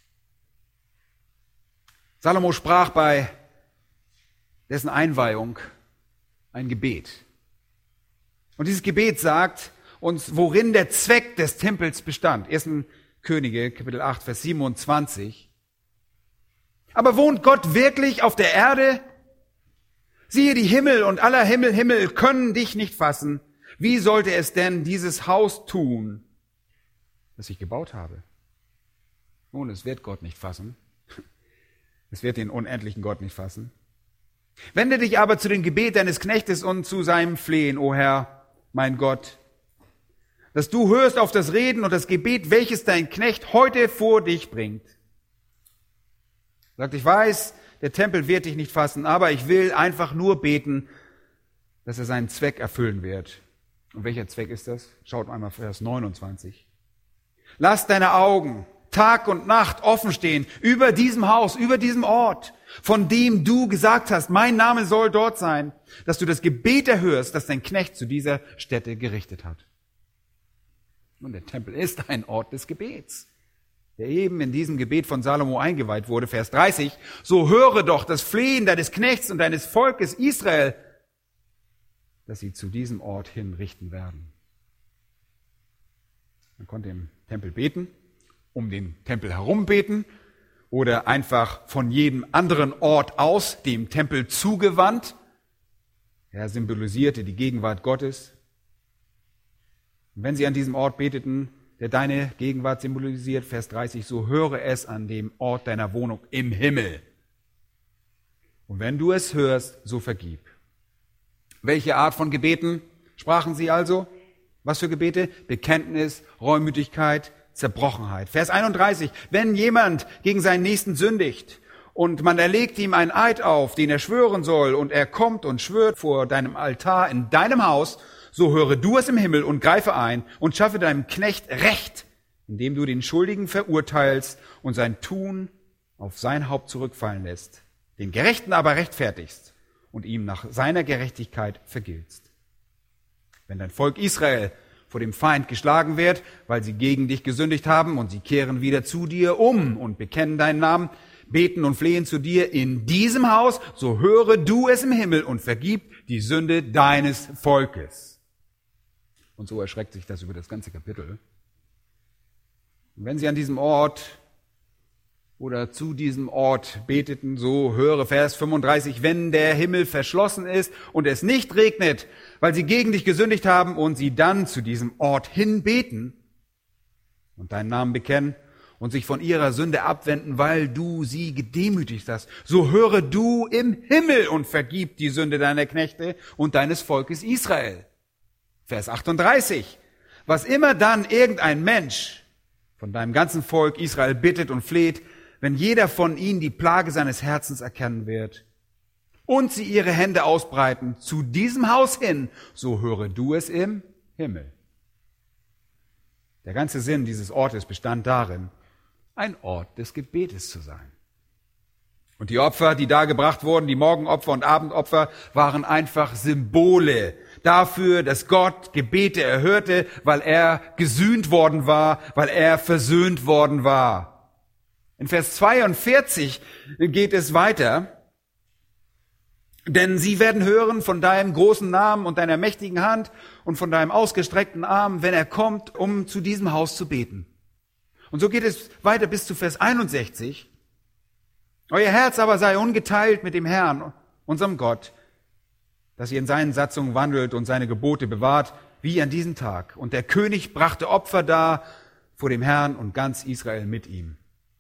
Salomo sprach bei dessen Einweihung ein Gebet. Und dieses Gebet sagt uns, worin der Zweck des Tempels bestand. ersten Könige Kapitel acht, Vers siebenundzwanzig. Aber wohnt Gott wirklich auf der Erde? Siehe, die Himmel und aller Himmel, Himmel können dich nicht fassen. Wie sollte es denn dieses Haus tun, das ich gebaut habe? Nun, es wird Gott nicht fassen. Es wird den unendlichen Gott nicht fassen. Wende dich aber zu dem Gebet deines Knechtes und zu seinem Flehen, o Herr, mein Gott, dass du hörst auf das Reden und das Gebet, welches dein Knecht heute vor dich bringt. Sagt, ich weiß, der Tempel wird dich nicht fassen, aber ich will einfach nur beten, dass er seinen Zweck erfüllen wird. Und welcher Zweck ist das? Schaut einmal Vers neunundzwanzig. Lass deine Augen Tag und Nacht offen stehen über diesem Haus, über diesem Ort, von dem du gesagt hast, mein Name soll dort sein, dass du das Gebet erhörst, das dein Knecht zu dieser Stätte gerichtet hat. Und der Tempel ist ein Ort des Gebets, der eben in diesem Gebet von Salomo eingeweiht wurde, Vers dreißig, so höre doch das Flehen deines Knechts und deines Volkes Israel, dass sie zu diesem Ort hin richten werden. Man konnte im Tempel beten, um den Tempel herum beten oder einfach von jedem anderen Ort aus, dem Tempel zugewandt. Er symbolisierte die Gegenwart Gottes. Und wenn sie an diesem Ort beteten, der deine Gegenwart symbolisiert, Vers dreißig, so höre es an dem Ort deiner Wohnung im Himmel. Und wenn du es hörst, so vergib. Welche Art von Gebeten sprachen sie also? Was für Gebete? Bekenntnis, Reumütigkeit, Zerbrochenheit. Vers einunddreißig, wenn jemand gegen seinen Nächsten sündigt und man erlegt ihm einen Eid auf, den er schwören soll, und er kommt und schwört vor deinem Altar in deinem Haus, so höre du es im Himmel und greife ein und schaffe deinem Knecht Recht, indem du den Schuldigen verurteilst und sein Tun auf sein Haupt zurückfallen lässt, den Gerechten aber rechtfertigst und ihm nach seiner Gerechtigkeit vergiltst. Wenn dein Volk Israel vor dem Feind geschlagen wird, weil sie gegen dich gesündigt haben und sie kehren wieder zu dir um und bekennen deinen Namen, beten und flehen zu dir in diesem Haus, so höre du es im Himmel und vergib die Sünde deines Volkes. Und so erschreckt sich das über das ganze Kapitel. Und wenn sie an diesem Ort oder zu diesem Ort beteten, so höre Vers fünfunddreißig, wenn der Himmel verschlossen ist und es nicht regnet, weil sie gegen dich gesündigt haben und sie dann zu diesem Ort hin beten und deinen Namen bekennen und sich von ihrer Sünde abwenden, weil du sie gedemütigt hast, so höre du im Himmel und vergib die Sünde deiner Knechte und deines Volkes Israel. Vers achtunddreißig, was immer dann irgendein Mensch von deinem ganzen Volk Israel bittet und fleht, wenn jeder von ihnen die Plage seines Herzens erkennen wird und sie ihre Hände ausbreiten zu diesem Haus hin, so höre du es im Himmel. Der ganze Sinn dieses Ortes bestand darin, ein Ort des Gebetes zu sein. Und die Opfer, die da gebracht wurden, die Morgenopfer und Abendopfer, waren einfach Symbole dafür, dass Gott Gebete erhörte, weil er gesühnt worden war, weil er versöhnt worden war. In Vers zweiundvierzig geht es weiter. Denn sie werden hören von deinem großen Namen und deiner mächtigen Hand und von deinem ausgestreckten Arm, wenn er kommt, um zu diesem Haus zu beten. Und so geht es weiter bis zu Vers einundsechzig. Euer Herz aber sei ungeteilt mit dem Herrn, unserem Gott, dass ihr in seinen Satzungen wandelt und seine Gebote bewahrt, wie an diesem Tag. Und der König brachte Opfer dar vor dem Herrn und ganz Israel mit ihm.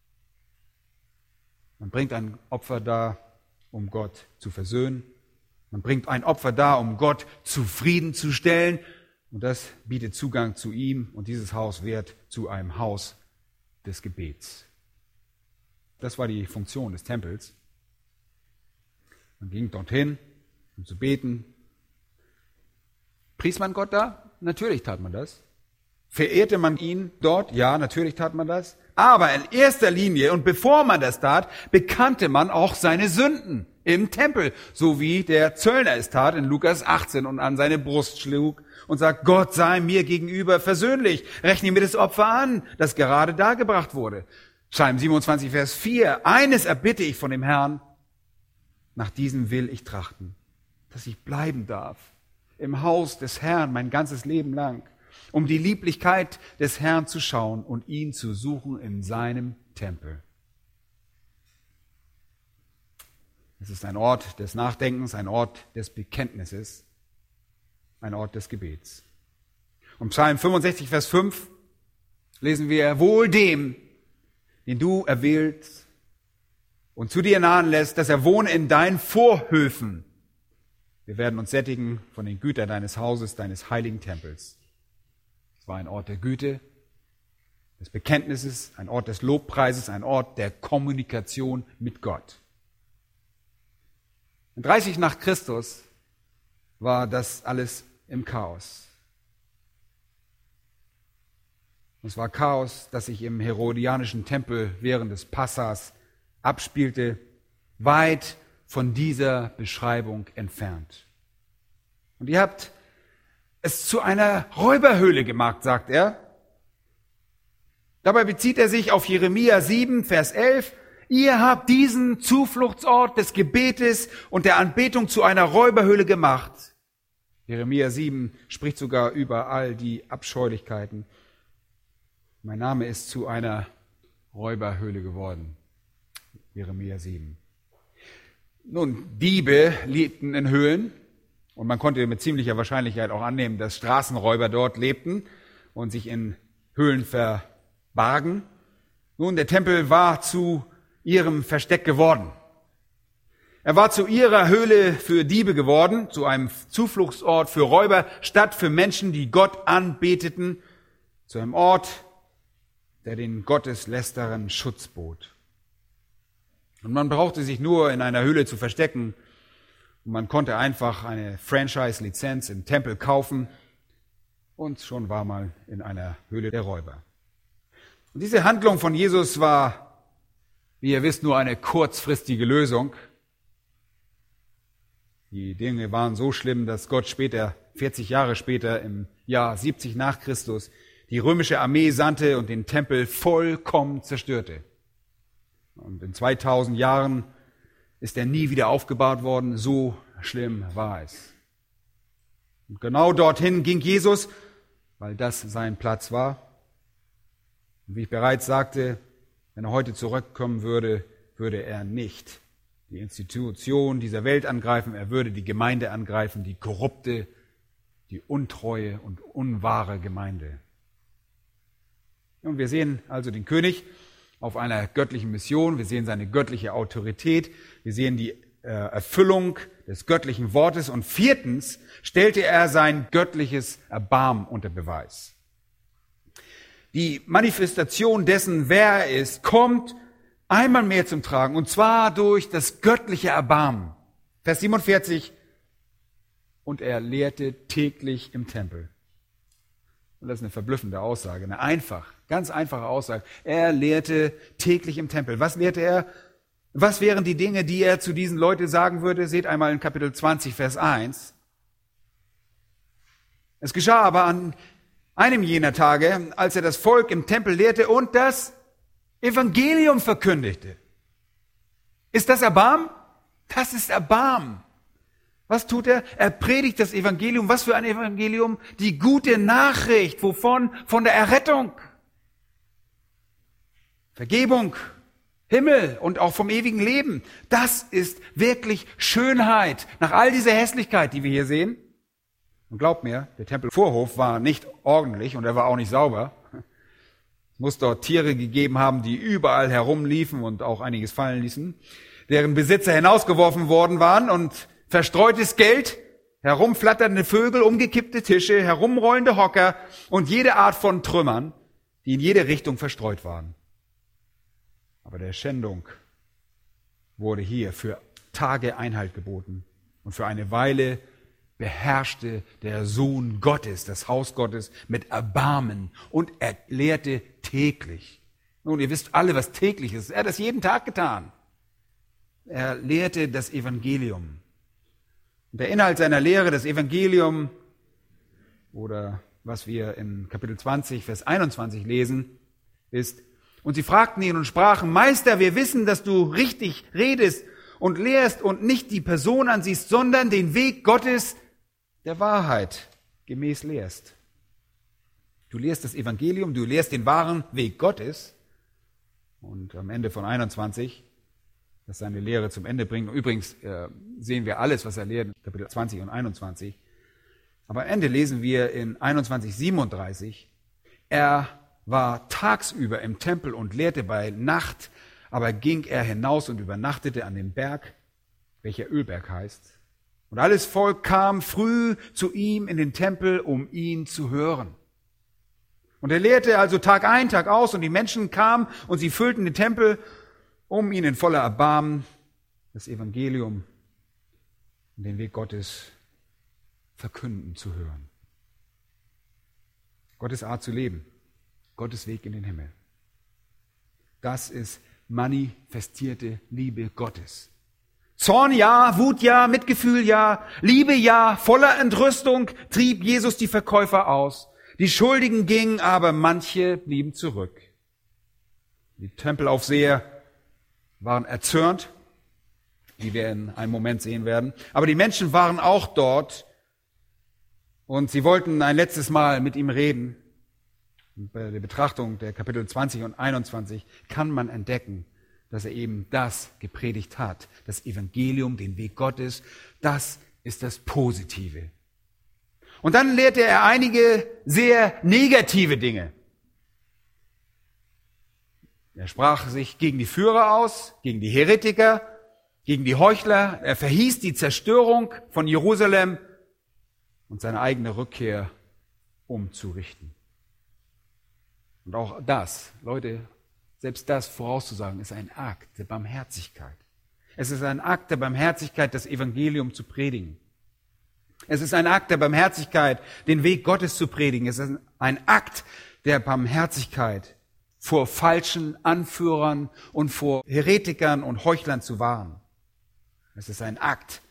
Man bringt ein Opfer dar, um Gott zu versöhnen. Man bringt ein Opfer dar, um Gott zufriedenzustellen. Und das bietet Zugang zu ihm. Und dieses Haus wird zu einem Haus des Gebets. Das war die Funktion des Tempels. Man ging dorthin, um zu beten. Pries man Gott da? Natürlich tat man das. Verehrte man ihn dort? Ja, natürlich tat man das. Aber in erster Linie und bevor man das tat, bekannte man auch seine Sünden im Tempel, so wie der Zöllner es tat in Lukas achtzehn und an seine Brust schlug und sagt, Gott sei mir gegenüber versöhnlich, rechne mir das Opfer an, das gerade dargebracht wurde. Psalm siebenundzwanzig, Vers vier, eines erbitte ich von dem Herrn, nach diesem will ich trachten, dass ich bleiben darf im Haus des Herrn mein ganzes Leben lang, um die Lieblichkeit des Herrn zu schauen und ihn zu suchen in seinem Tempel. Es ist ein Ort des Nachdenkens, ein Ort des Bekenntnisses, ein Ort des Gebets. Und Psalm fünfundsechzig, Vers fünf lesen wir, wohl dem, den du erwählst und zu dir nahen lässt, dass er wohne in deinen Vorhöfen. Wir werden uns sättigen von den Gütern deines Hauses, deines heiligen Tempels. Es war ein Ort der Güte, des Bekenntnisses, ein Ort des Lobpreises, ein Ort der Kommunikation mit Gott. In dreißig nach Christus war das alles im Chaos. Es war Chaos, das sich im herodianischen Tempel während des Passas abspielte, weit von dieser Beschreibung entfernt. Und ihr habt es zu einer Räuberhöhle gemacht, sagt er. Dabei bezieht er sich auf Jeremia sieben, Vers elf. Ihr habt diesen Zufluchtsort des Gebetes und der Anbetung zu einer Räuberhöhle gemacht. Jeremia sieben spricht sogar über all die Abscheulichkeiten. Mein Name ist zu einer Räuberhöhle geworden. Jeremia sieben. Nun, Diebe lebten in Höhlen. Und man konnte mit ziemlicher Wahrscheinlichkeit auch annehmen, dass Straßenräuber dort lebten und sich in Höhlen verbargen. Nun, der Tempel war zu ihrem Versteck geworden. Er war zu ihrer Höhle für Diebe geworden, zu einem Zufluchtsort für Räuber, Stadt für Menschen, die Gott anbeteten, zu einem Ort, der den Gotteslästerern Schutz bot. Und man brauchte sich nur in einer Höhle zu verstecken, und man konnte einfach eine Franchise-Lizenz im Tempel kaufen und schon war man in einer Höhle der Räuber. Und diese Handlung von Jesus war, wie ihr wisst, nur eine kurzfristige Lösung. Die Dinge waren so schlimm, dass Gott später, vierzig Jahre später, im Jahr siebzig nach Christus, die römische Armee sandte und den Tempel vollkommen zerstörte. Und in zweitausend Jahren ist er nie wieder aufgebaut worden. So schlimm war es. Und genau dorthin ging Jesus, weil das sein Platz war. Und wie ich bereits sagte, wenn er heute zurückkommen würde, würde er nicht die Institution dieser Welt angreifen. Er würde die Gemeinde angreifen, die korrupte, die untreue und unwahre Gemeinde. Und wir sehen also den König auf einer göttlichen Mission. Wir sehen seine göttliche Autorität. Wir sehen die äh, Erfüllung des göttlichen Wortes. Und viertens stellte er sein göttliches Erbarmen unter Beweis. Die Manifestation dessen, wer er ist, kommt einmal mehr zum Tragen. Und zwar durch das göttliche Erbarmen. Vers siebenundvierzig. Und er lehrte täglich im Tempel. Und das ist eine verblüffende Aussage, eine einfach, ganz einfache Aussage. Er lehrte täglich im Tempel. Was lehrte er? Was wären die Dinge, die er zu diesen Leuten sagen würde? Seht einmal in Kapitel zwanzig, Vers eins. Es geschah aber an einem jener Tage, als er das Volk im Tempel lehrte und das Evangelium verkündigte. Ist das Erbarmen? Das ist Erbarmen. Was tut er? Er predigt das Evangelium. Was für ein Evangelium? Die gute Nachricht. Wovon? Von der Errettung. Vergebung, Himmel und auch vom ewigen Leben. Das ist wirklich Schönheit. Nach all dieser Hässlichkeit, die wir hier sehen. Und glaubt mir, der Tempelvorhof war nicht ordentlich und er war auch nicht sauber. Es muss dort Tiere gegeben haben, die überall herumliefen und auch einiges fallen ließen, deren Besitzer hinausgeworfen worden waren und verstreutes Geld, herumflatternde Vögel, umgekippte Tische, herumrollende Hocker und jede Art von Trümmern, die in jede Richtung verstreut waren. Aber der Schändung wurde hier für Tage Einhalt geboten und für eine Weile beherrschte der Sohn Gottes, das Haus Gottes, mit Erbarmen und er lehrte täglich. Nun, ihr wisst alle, was täglich ist. Er hat das jeden Tag getan. Er lehrte das Evangelium. Und der Inhalt seiner Lehre, das Evangelium, oder was wir in Kapitel zwanzig, Vers einundzwanzig lesen, ist, und sie fragten ihn und sprachen, Meister, wir wissen, dass du richtig redest und lehrst und nicht die Person ansiehst, sondern den Weg Gottes der Wahrheit gemäß lehrst. Du lehrst das Evangelium, du lehrst den wahren Weg Gottes. Und am Ende von einundzwanzig, das seine Lehre zum Ende bringt. Und übrigens äh, sehen wir alles, was er lehrt, Kapitel zwanzig und einundzwanzig. Aber am Ende lesen wir in einundzwanzig, siebenunddreißig, er war tagsüber im Tempel und lehrte bei Nacht, aber ging er hinaus und übernachtete an dem Berg, welcher Ölberg heißt. Und alles Volk kam früh zu ihm in den Tempel, um ihn zu hören. Und er lehrte also Tag ein, Tag aus, und die Menschen kamen und sie füllten den Tempel, um ihn in voller Erbarmen das Evangelium und den Weg Gottes verkünden zu hören. Gottes Art zu leben, Gottes Weg in den Himmel. Das ist manifestierte Liebe Gottes. Zorn ja, Wut ja, Mitgefühl ja, Liebe ja, voller Entrüstung trieb Jesus die Verkäufer aus. Die Schuldigen gingen, aber manche blieben zurück. Die Tempelaufseher waren erzürnt, wie wir in einem Moment sehen werden. Aber die Menschen waren auch dort und sie wollten ein letztes Mal mit ihm reden. Und bei der Betrachtung der Kapitel zwanzig und einundzwanzig kann man entdecken, dass er eben das gepredigt hat. Das Evangelium, den Weg Gottes, das ist das Positive. Und dann lehrte er einige sehr negative Dinge. Er sprach sich gegen die Führer aus, gegen die Heretiker, gegen die Heuchler. Er verhieß die Zerstörung von Jerusalem und seine eigene Rückkehr umzurichten. Und auch das, Leute, selbst das vorauszusagen, ist ein Akt der Barmherzigkeit. Es ist ein Akt der Barmherzigkeit, das Evangelium zu predigen. Es ist ein Akt der Barmherzigkeit, den Weg Gottes zu predigen. Es ist ein Akt der Barmherzigkeit, vor falschen Anführern und vor Heretikern und Heuchlern zu warnen. Es ist ein Akt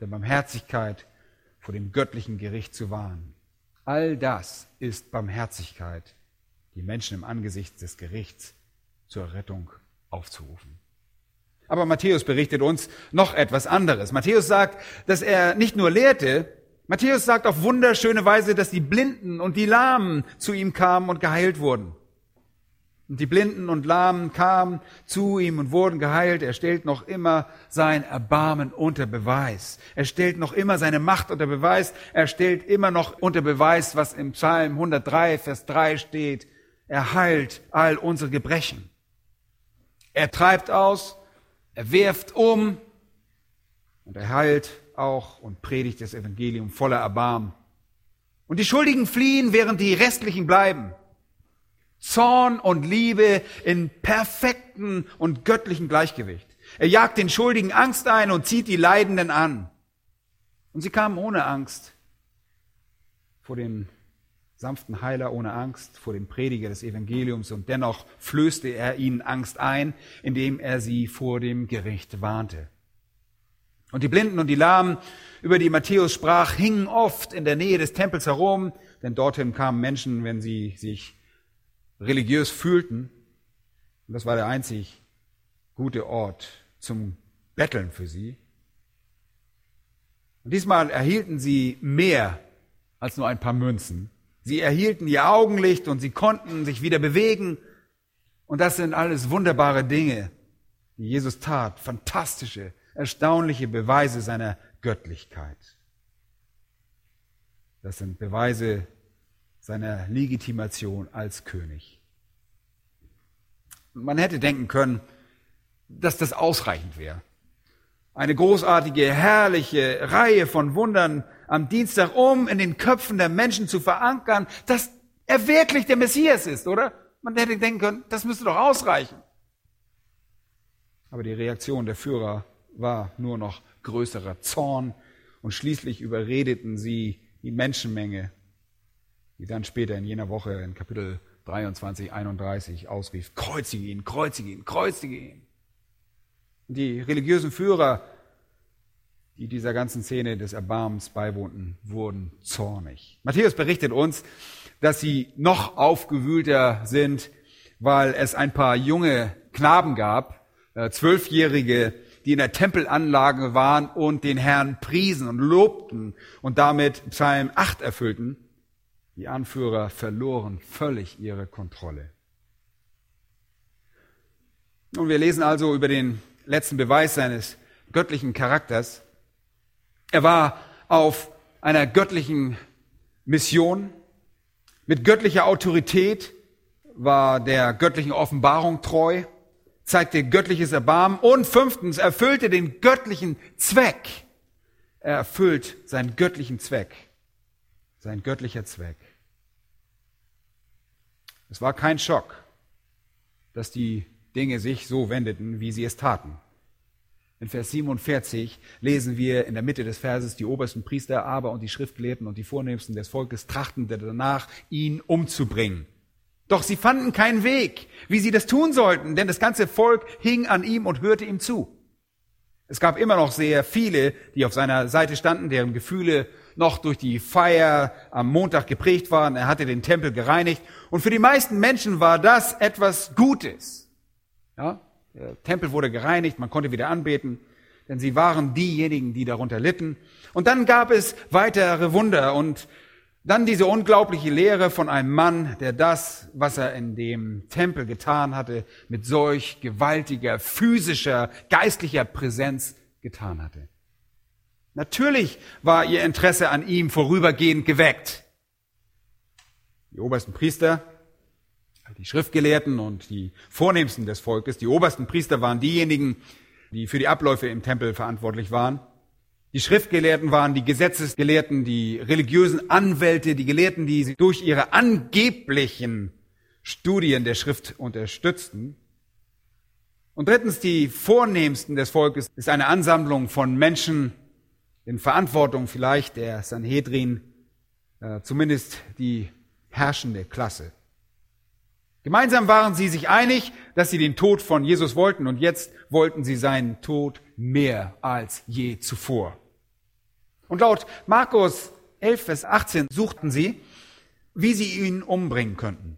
der Barmherzigkeit vor dem göttlichen Gericht zu warnen. All das ist Barmherzigkeit, die Menschen im Angesicht des Gerichts zur Rettung aufzurufen. Aber Matthäus berichtet uns noch etwas anderes. Matthäus sagt, dass er nicht nur lehrte, Matthäus sagt auf wunderschöne Weise, dass die Blinden und die Lahmen zu ihm kamen und geheilt wurden. Und die Blinden und Lahmen kamen zu ihm und wurden geheilt. Er stellt noch immer sein Erbarmen unter Beweis. Er stellt noch immer seine Macht unter Beweis. Er stellt immer noch unter Beweis, was im Psalm hundertdrei, Vers drei steht. Er heilt all unsere Gebrechen. Er treibt aus, er wirft um und er heilt auch und predigt das Evangelium voller Erbarmen. Und die Schuldigen fliehen, während die Restlichen bleiben. Zorn und Liebe in perfekten und göttlichen Gleichgewicht. Er jagt den Schuldigen Angst ein und zieht die Leidenden an. Und sie kamen ohne Angst vor dem sanften Heiler, ohne Angst vor dem Prediger des Evangeliums, und dennoch flößte er ihnen Angst ein, indem er sie vor dem Gericht warnte. Und die Blinden und die Lahmen, über die Matthäus sprach, hingen oft in der Nähe des Tempels herum, denn dorthin kamen Menschen, wenn sie sich religiös fühlten. Und das war der einzig gute Ort zum Betteln für sie. Und diesmal erhielten sie mehr als nur ein paar Münzen. Sie erhielten ihr Augenlicht und sie konnten sich wieder bewegen. Und das sind alles wunderbare Dinge, die Jesus tat. Fantastische, erstaunliche Beweise seiner Göttlichkeit. Das sind Beweise seiner Legitimation als König. Man hätte denken können, dass das ausreichend wäre. Eine großartige, herrliche Reihe von Wundern am Dienstag, um in den Köpfen der Menschen zu verankern, dass er wirklich der Messias ist, oder? Man hätte denken können, das müsste doch ausreichen. Aber die Reaktion der Führer war nur noch größerer Zorn und schließlich überredeten sie die Menschenmenge, die dann später in jener Woche in Kapitel dreiundzwanzig, einunddreißig ausrief, kreuzige ihn, kreuzige ihn, kreuzige ihn. Und die religiösen Führer, die dieser ganzen Szene des Erbarmens beiwohnten, wurden zornig. Matthäus berichtet uns, dass sie noch aufgewühlter sind, weil es ein paar junge Knaben gab, äh, Zwölfjährige, die in der Tempelanlage waren und den Herrn priesen und lobten und damit Psalm acht erfüllten. Die Anführer verloren völlig ihre Kontrolle. Und wir lesen also über den letzten Beweis seines göttlichen Charakters. Er war auf einer göttlichen Mission, mit göttlicher Autorität, war der göttlichen Offenbarung treu, zeigte göttliches Erbarmen und fünftens erfüllte den göttlichen Zweck. Er erfüllt seinen göttlichen Zweck. Sein göttlicher Zweck. Es war kein Schock, dass die Dinge sich so wendeten, wie sie es taten. In Vers siebenundvierzig lesen wir in der Mitte des Verses, die obersten Priester aber und die Schriftgelehrten und die Vornehmsten des Volkes trachteten danach, ihn umzubringen. Doch sie fanden keinen Weg, wie sie das tun sollten, denn das ganze Volk hing an ihm und hörte ihm zu. Es gab immer noch sehr viele, die auf seiner Seite standen, deren Gefühle noch durch die Feier am Montag geprägt waren. Er hatte den Tempel gereinigt. Und für die meisten Menschen war das etwas Gutes. Ja, der Tempel wurde gereinigt, man konnte wieder anbeten, denn sie waren diejenigen, die darunter litten. Und dann gab es weitere Wunder und dann diese unglaubliche Lehre von einem Mann, der das, was er in dem Tempel getan hatte, mit solch gewaltiger, physischer, geistlicher Präsenz getan hatte. Natürlich war ihr Interesse an ihm vorübergehend geweckt. Die obersten Priester, die Schriftgelehrten und die Vornehmsten des Volkes, die obersten Priester waren diejenigen, die für die Abläufe im Tempel verantwortlich waren. Die Schriftgelehrten waren die Gesetzesgelehrten, die religiösen Anwälte, die Gelehrten, die sie durch ihre angeblichen Studien der Schrift unterstützten. Und drittens, die Vornehmsten des Volkes ist eine Ansammlung von Menschen in Verantwortung vielleicht der Sanhedrin, äh, zumindest die herrschende Klasse. Gemeinsam waren sie sich einig, dass sie den Tod von Jesus wollten und jetzt wollten sie seinen Tod mehr als je zuvor. Und laut Markus elf, Vers achtzehn suchten sie, wie sie ihn umbringen könnten.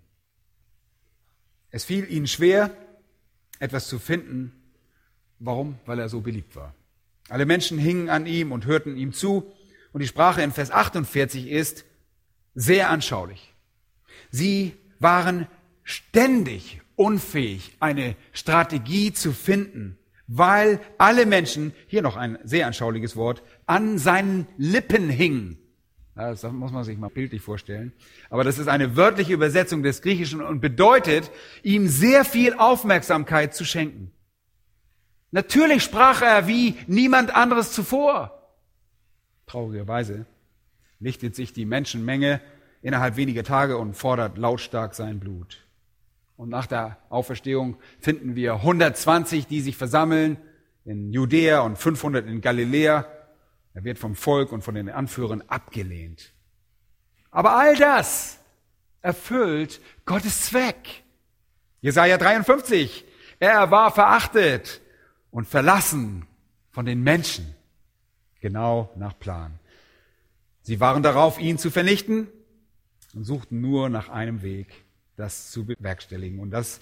Es fiel ihnen schwer, etwas zu finden. Warum? Weil er so beliebt war. Alle Menschen hingen an ihm und hörten ihm zu. Und die Sprache in Vers achtundvierzig ist sehr anschaulich. Sie waren ständig unfähig, eine Strategie zu finden, weil alle Menschen, hier noch ein sehr anschauliches Wort, an seinen Lippen hingen. Das muss man sich mal bildlich vorstellen. Aber das ist eine wörtliche Übersetzung des Griechischen und bedeutet, ihm sehr viel Aufmerksamkeit zu schenken. Natürlich sprach er wie niemand anderes zuvor. Traurigerweise lichtet sich die Menschenmenge innerhalb weniger Tage und fordert lautstark sein Blut. Und nach der Auferstehung finden wir hundertzwanzig, die sich versammeln in Judäa und fünfhundert in Galiläa. Er wird vom Volk und von den Anführern abgelehnt. Aber all das erfüllt Gottes Zweck. Jesaja dreiundfünfzig. Er war verachtet und verlassen von den Menschen. Genau nach Plan. Sie waren darauf, ihn zu vernichten und suchten nur nach einem Weg, das zu bewerkstelligen. Und das,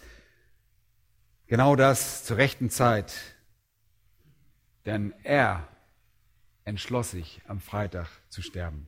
genau das zur rechten Zeit. Denn er entschloss sich, am Freitag zu sterben.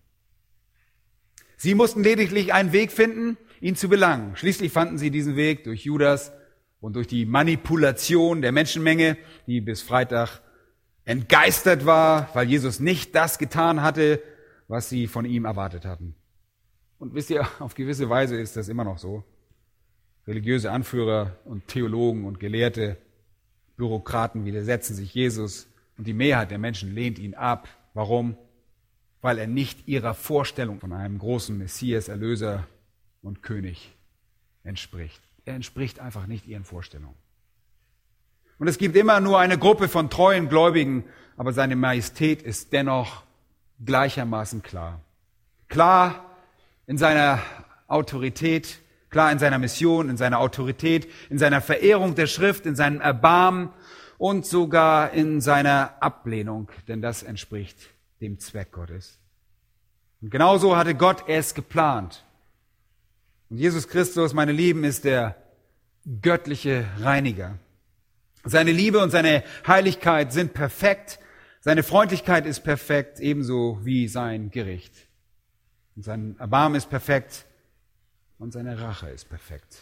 Sie mussten lediglich einen Weg finden, ihn zu belangen. Schließlich fanden sie diesen Weg durch Judas und durch die Manipulation der Menschenmenge, die bis Freitag entgeistert war, weil Jesus nicht das getan hatte, was sie von ihm erwartet hatten. Und wisst ihr, auf gewisse Weise ist das immer noch so. Religiöse Anführer und Theologen und Gelehrte, Bürokraten widersetzen sich Jesus und die Mehrheit der Menschen lehnt ihn ab. Warum? Weil er nicht ihrer Vorstellung von einem großen Messias, Erlöser und König entspricht. Er entspricht einfach nicht ihren Vorstellungen. Und es gibt immer nur eine Gruppe von treuen Gläubigen, aber seine Majestät ist dennoch gleichermaßen klar. Klar in seiner Autorität, klar in seiner Mission, in seiner Autorität, in seiner Verehrung der Schrift, in seinem Erbarmen und sogar in seiner Ablehnung, denn das entspricht dem Zweck Gottes. Und genauso hatte Gott es geplant. Und Jesus Christus, meine Lieben, ist der göttliche Reiniger. Seine Liebe und seine Heiligkeit sind perfekt. Seine Freundlichkeit ist perfekt, ebenso wie sein Gericht. Und sein Erbarmen ist perfekt und seine Rache ist perfekt.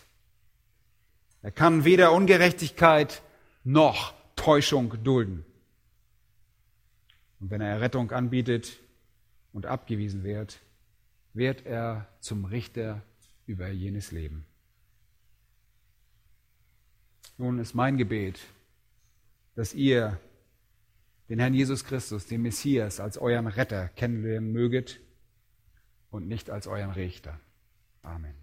Er kann weder Ungerechtigkeit noch Täuschung dulden. Und wenn er Errettung anbietet und abgewiesen wird, wird er zum Richter über jenes Leben. Nun ist mein Gebet, dass ihr den Herrn Jesus Christus, den Messias, als euren Retter kennenlernen möget und nicht als euren Richter. Amen.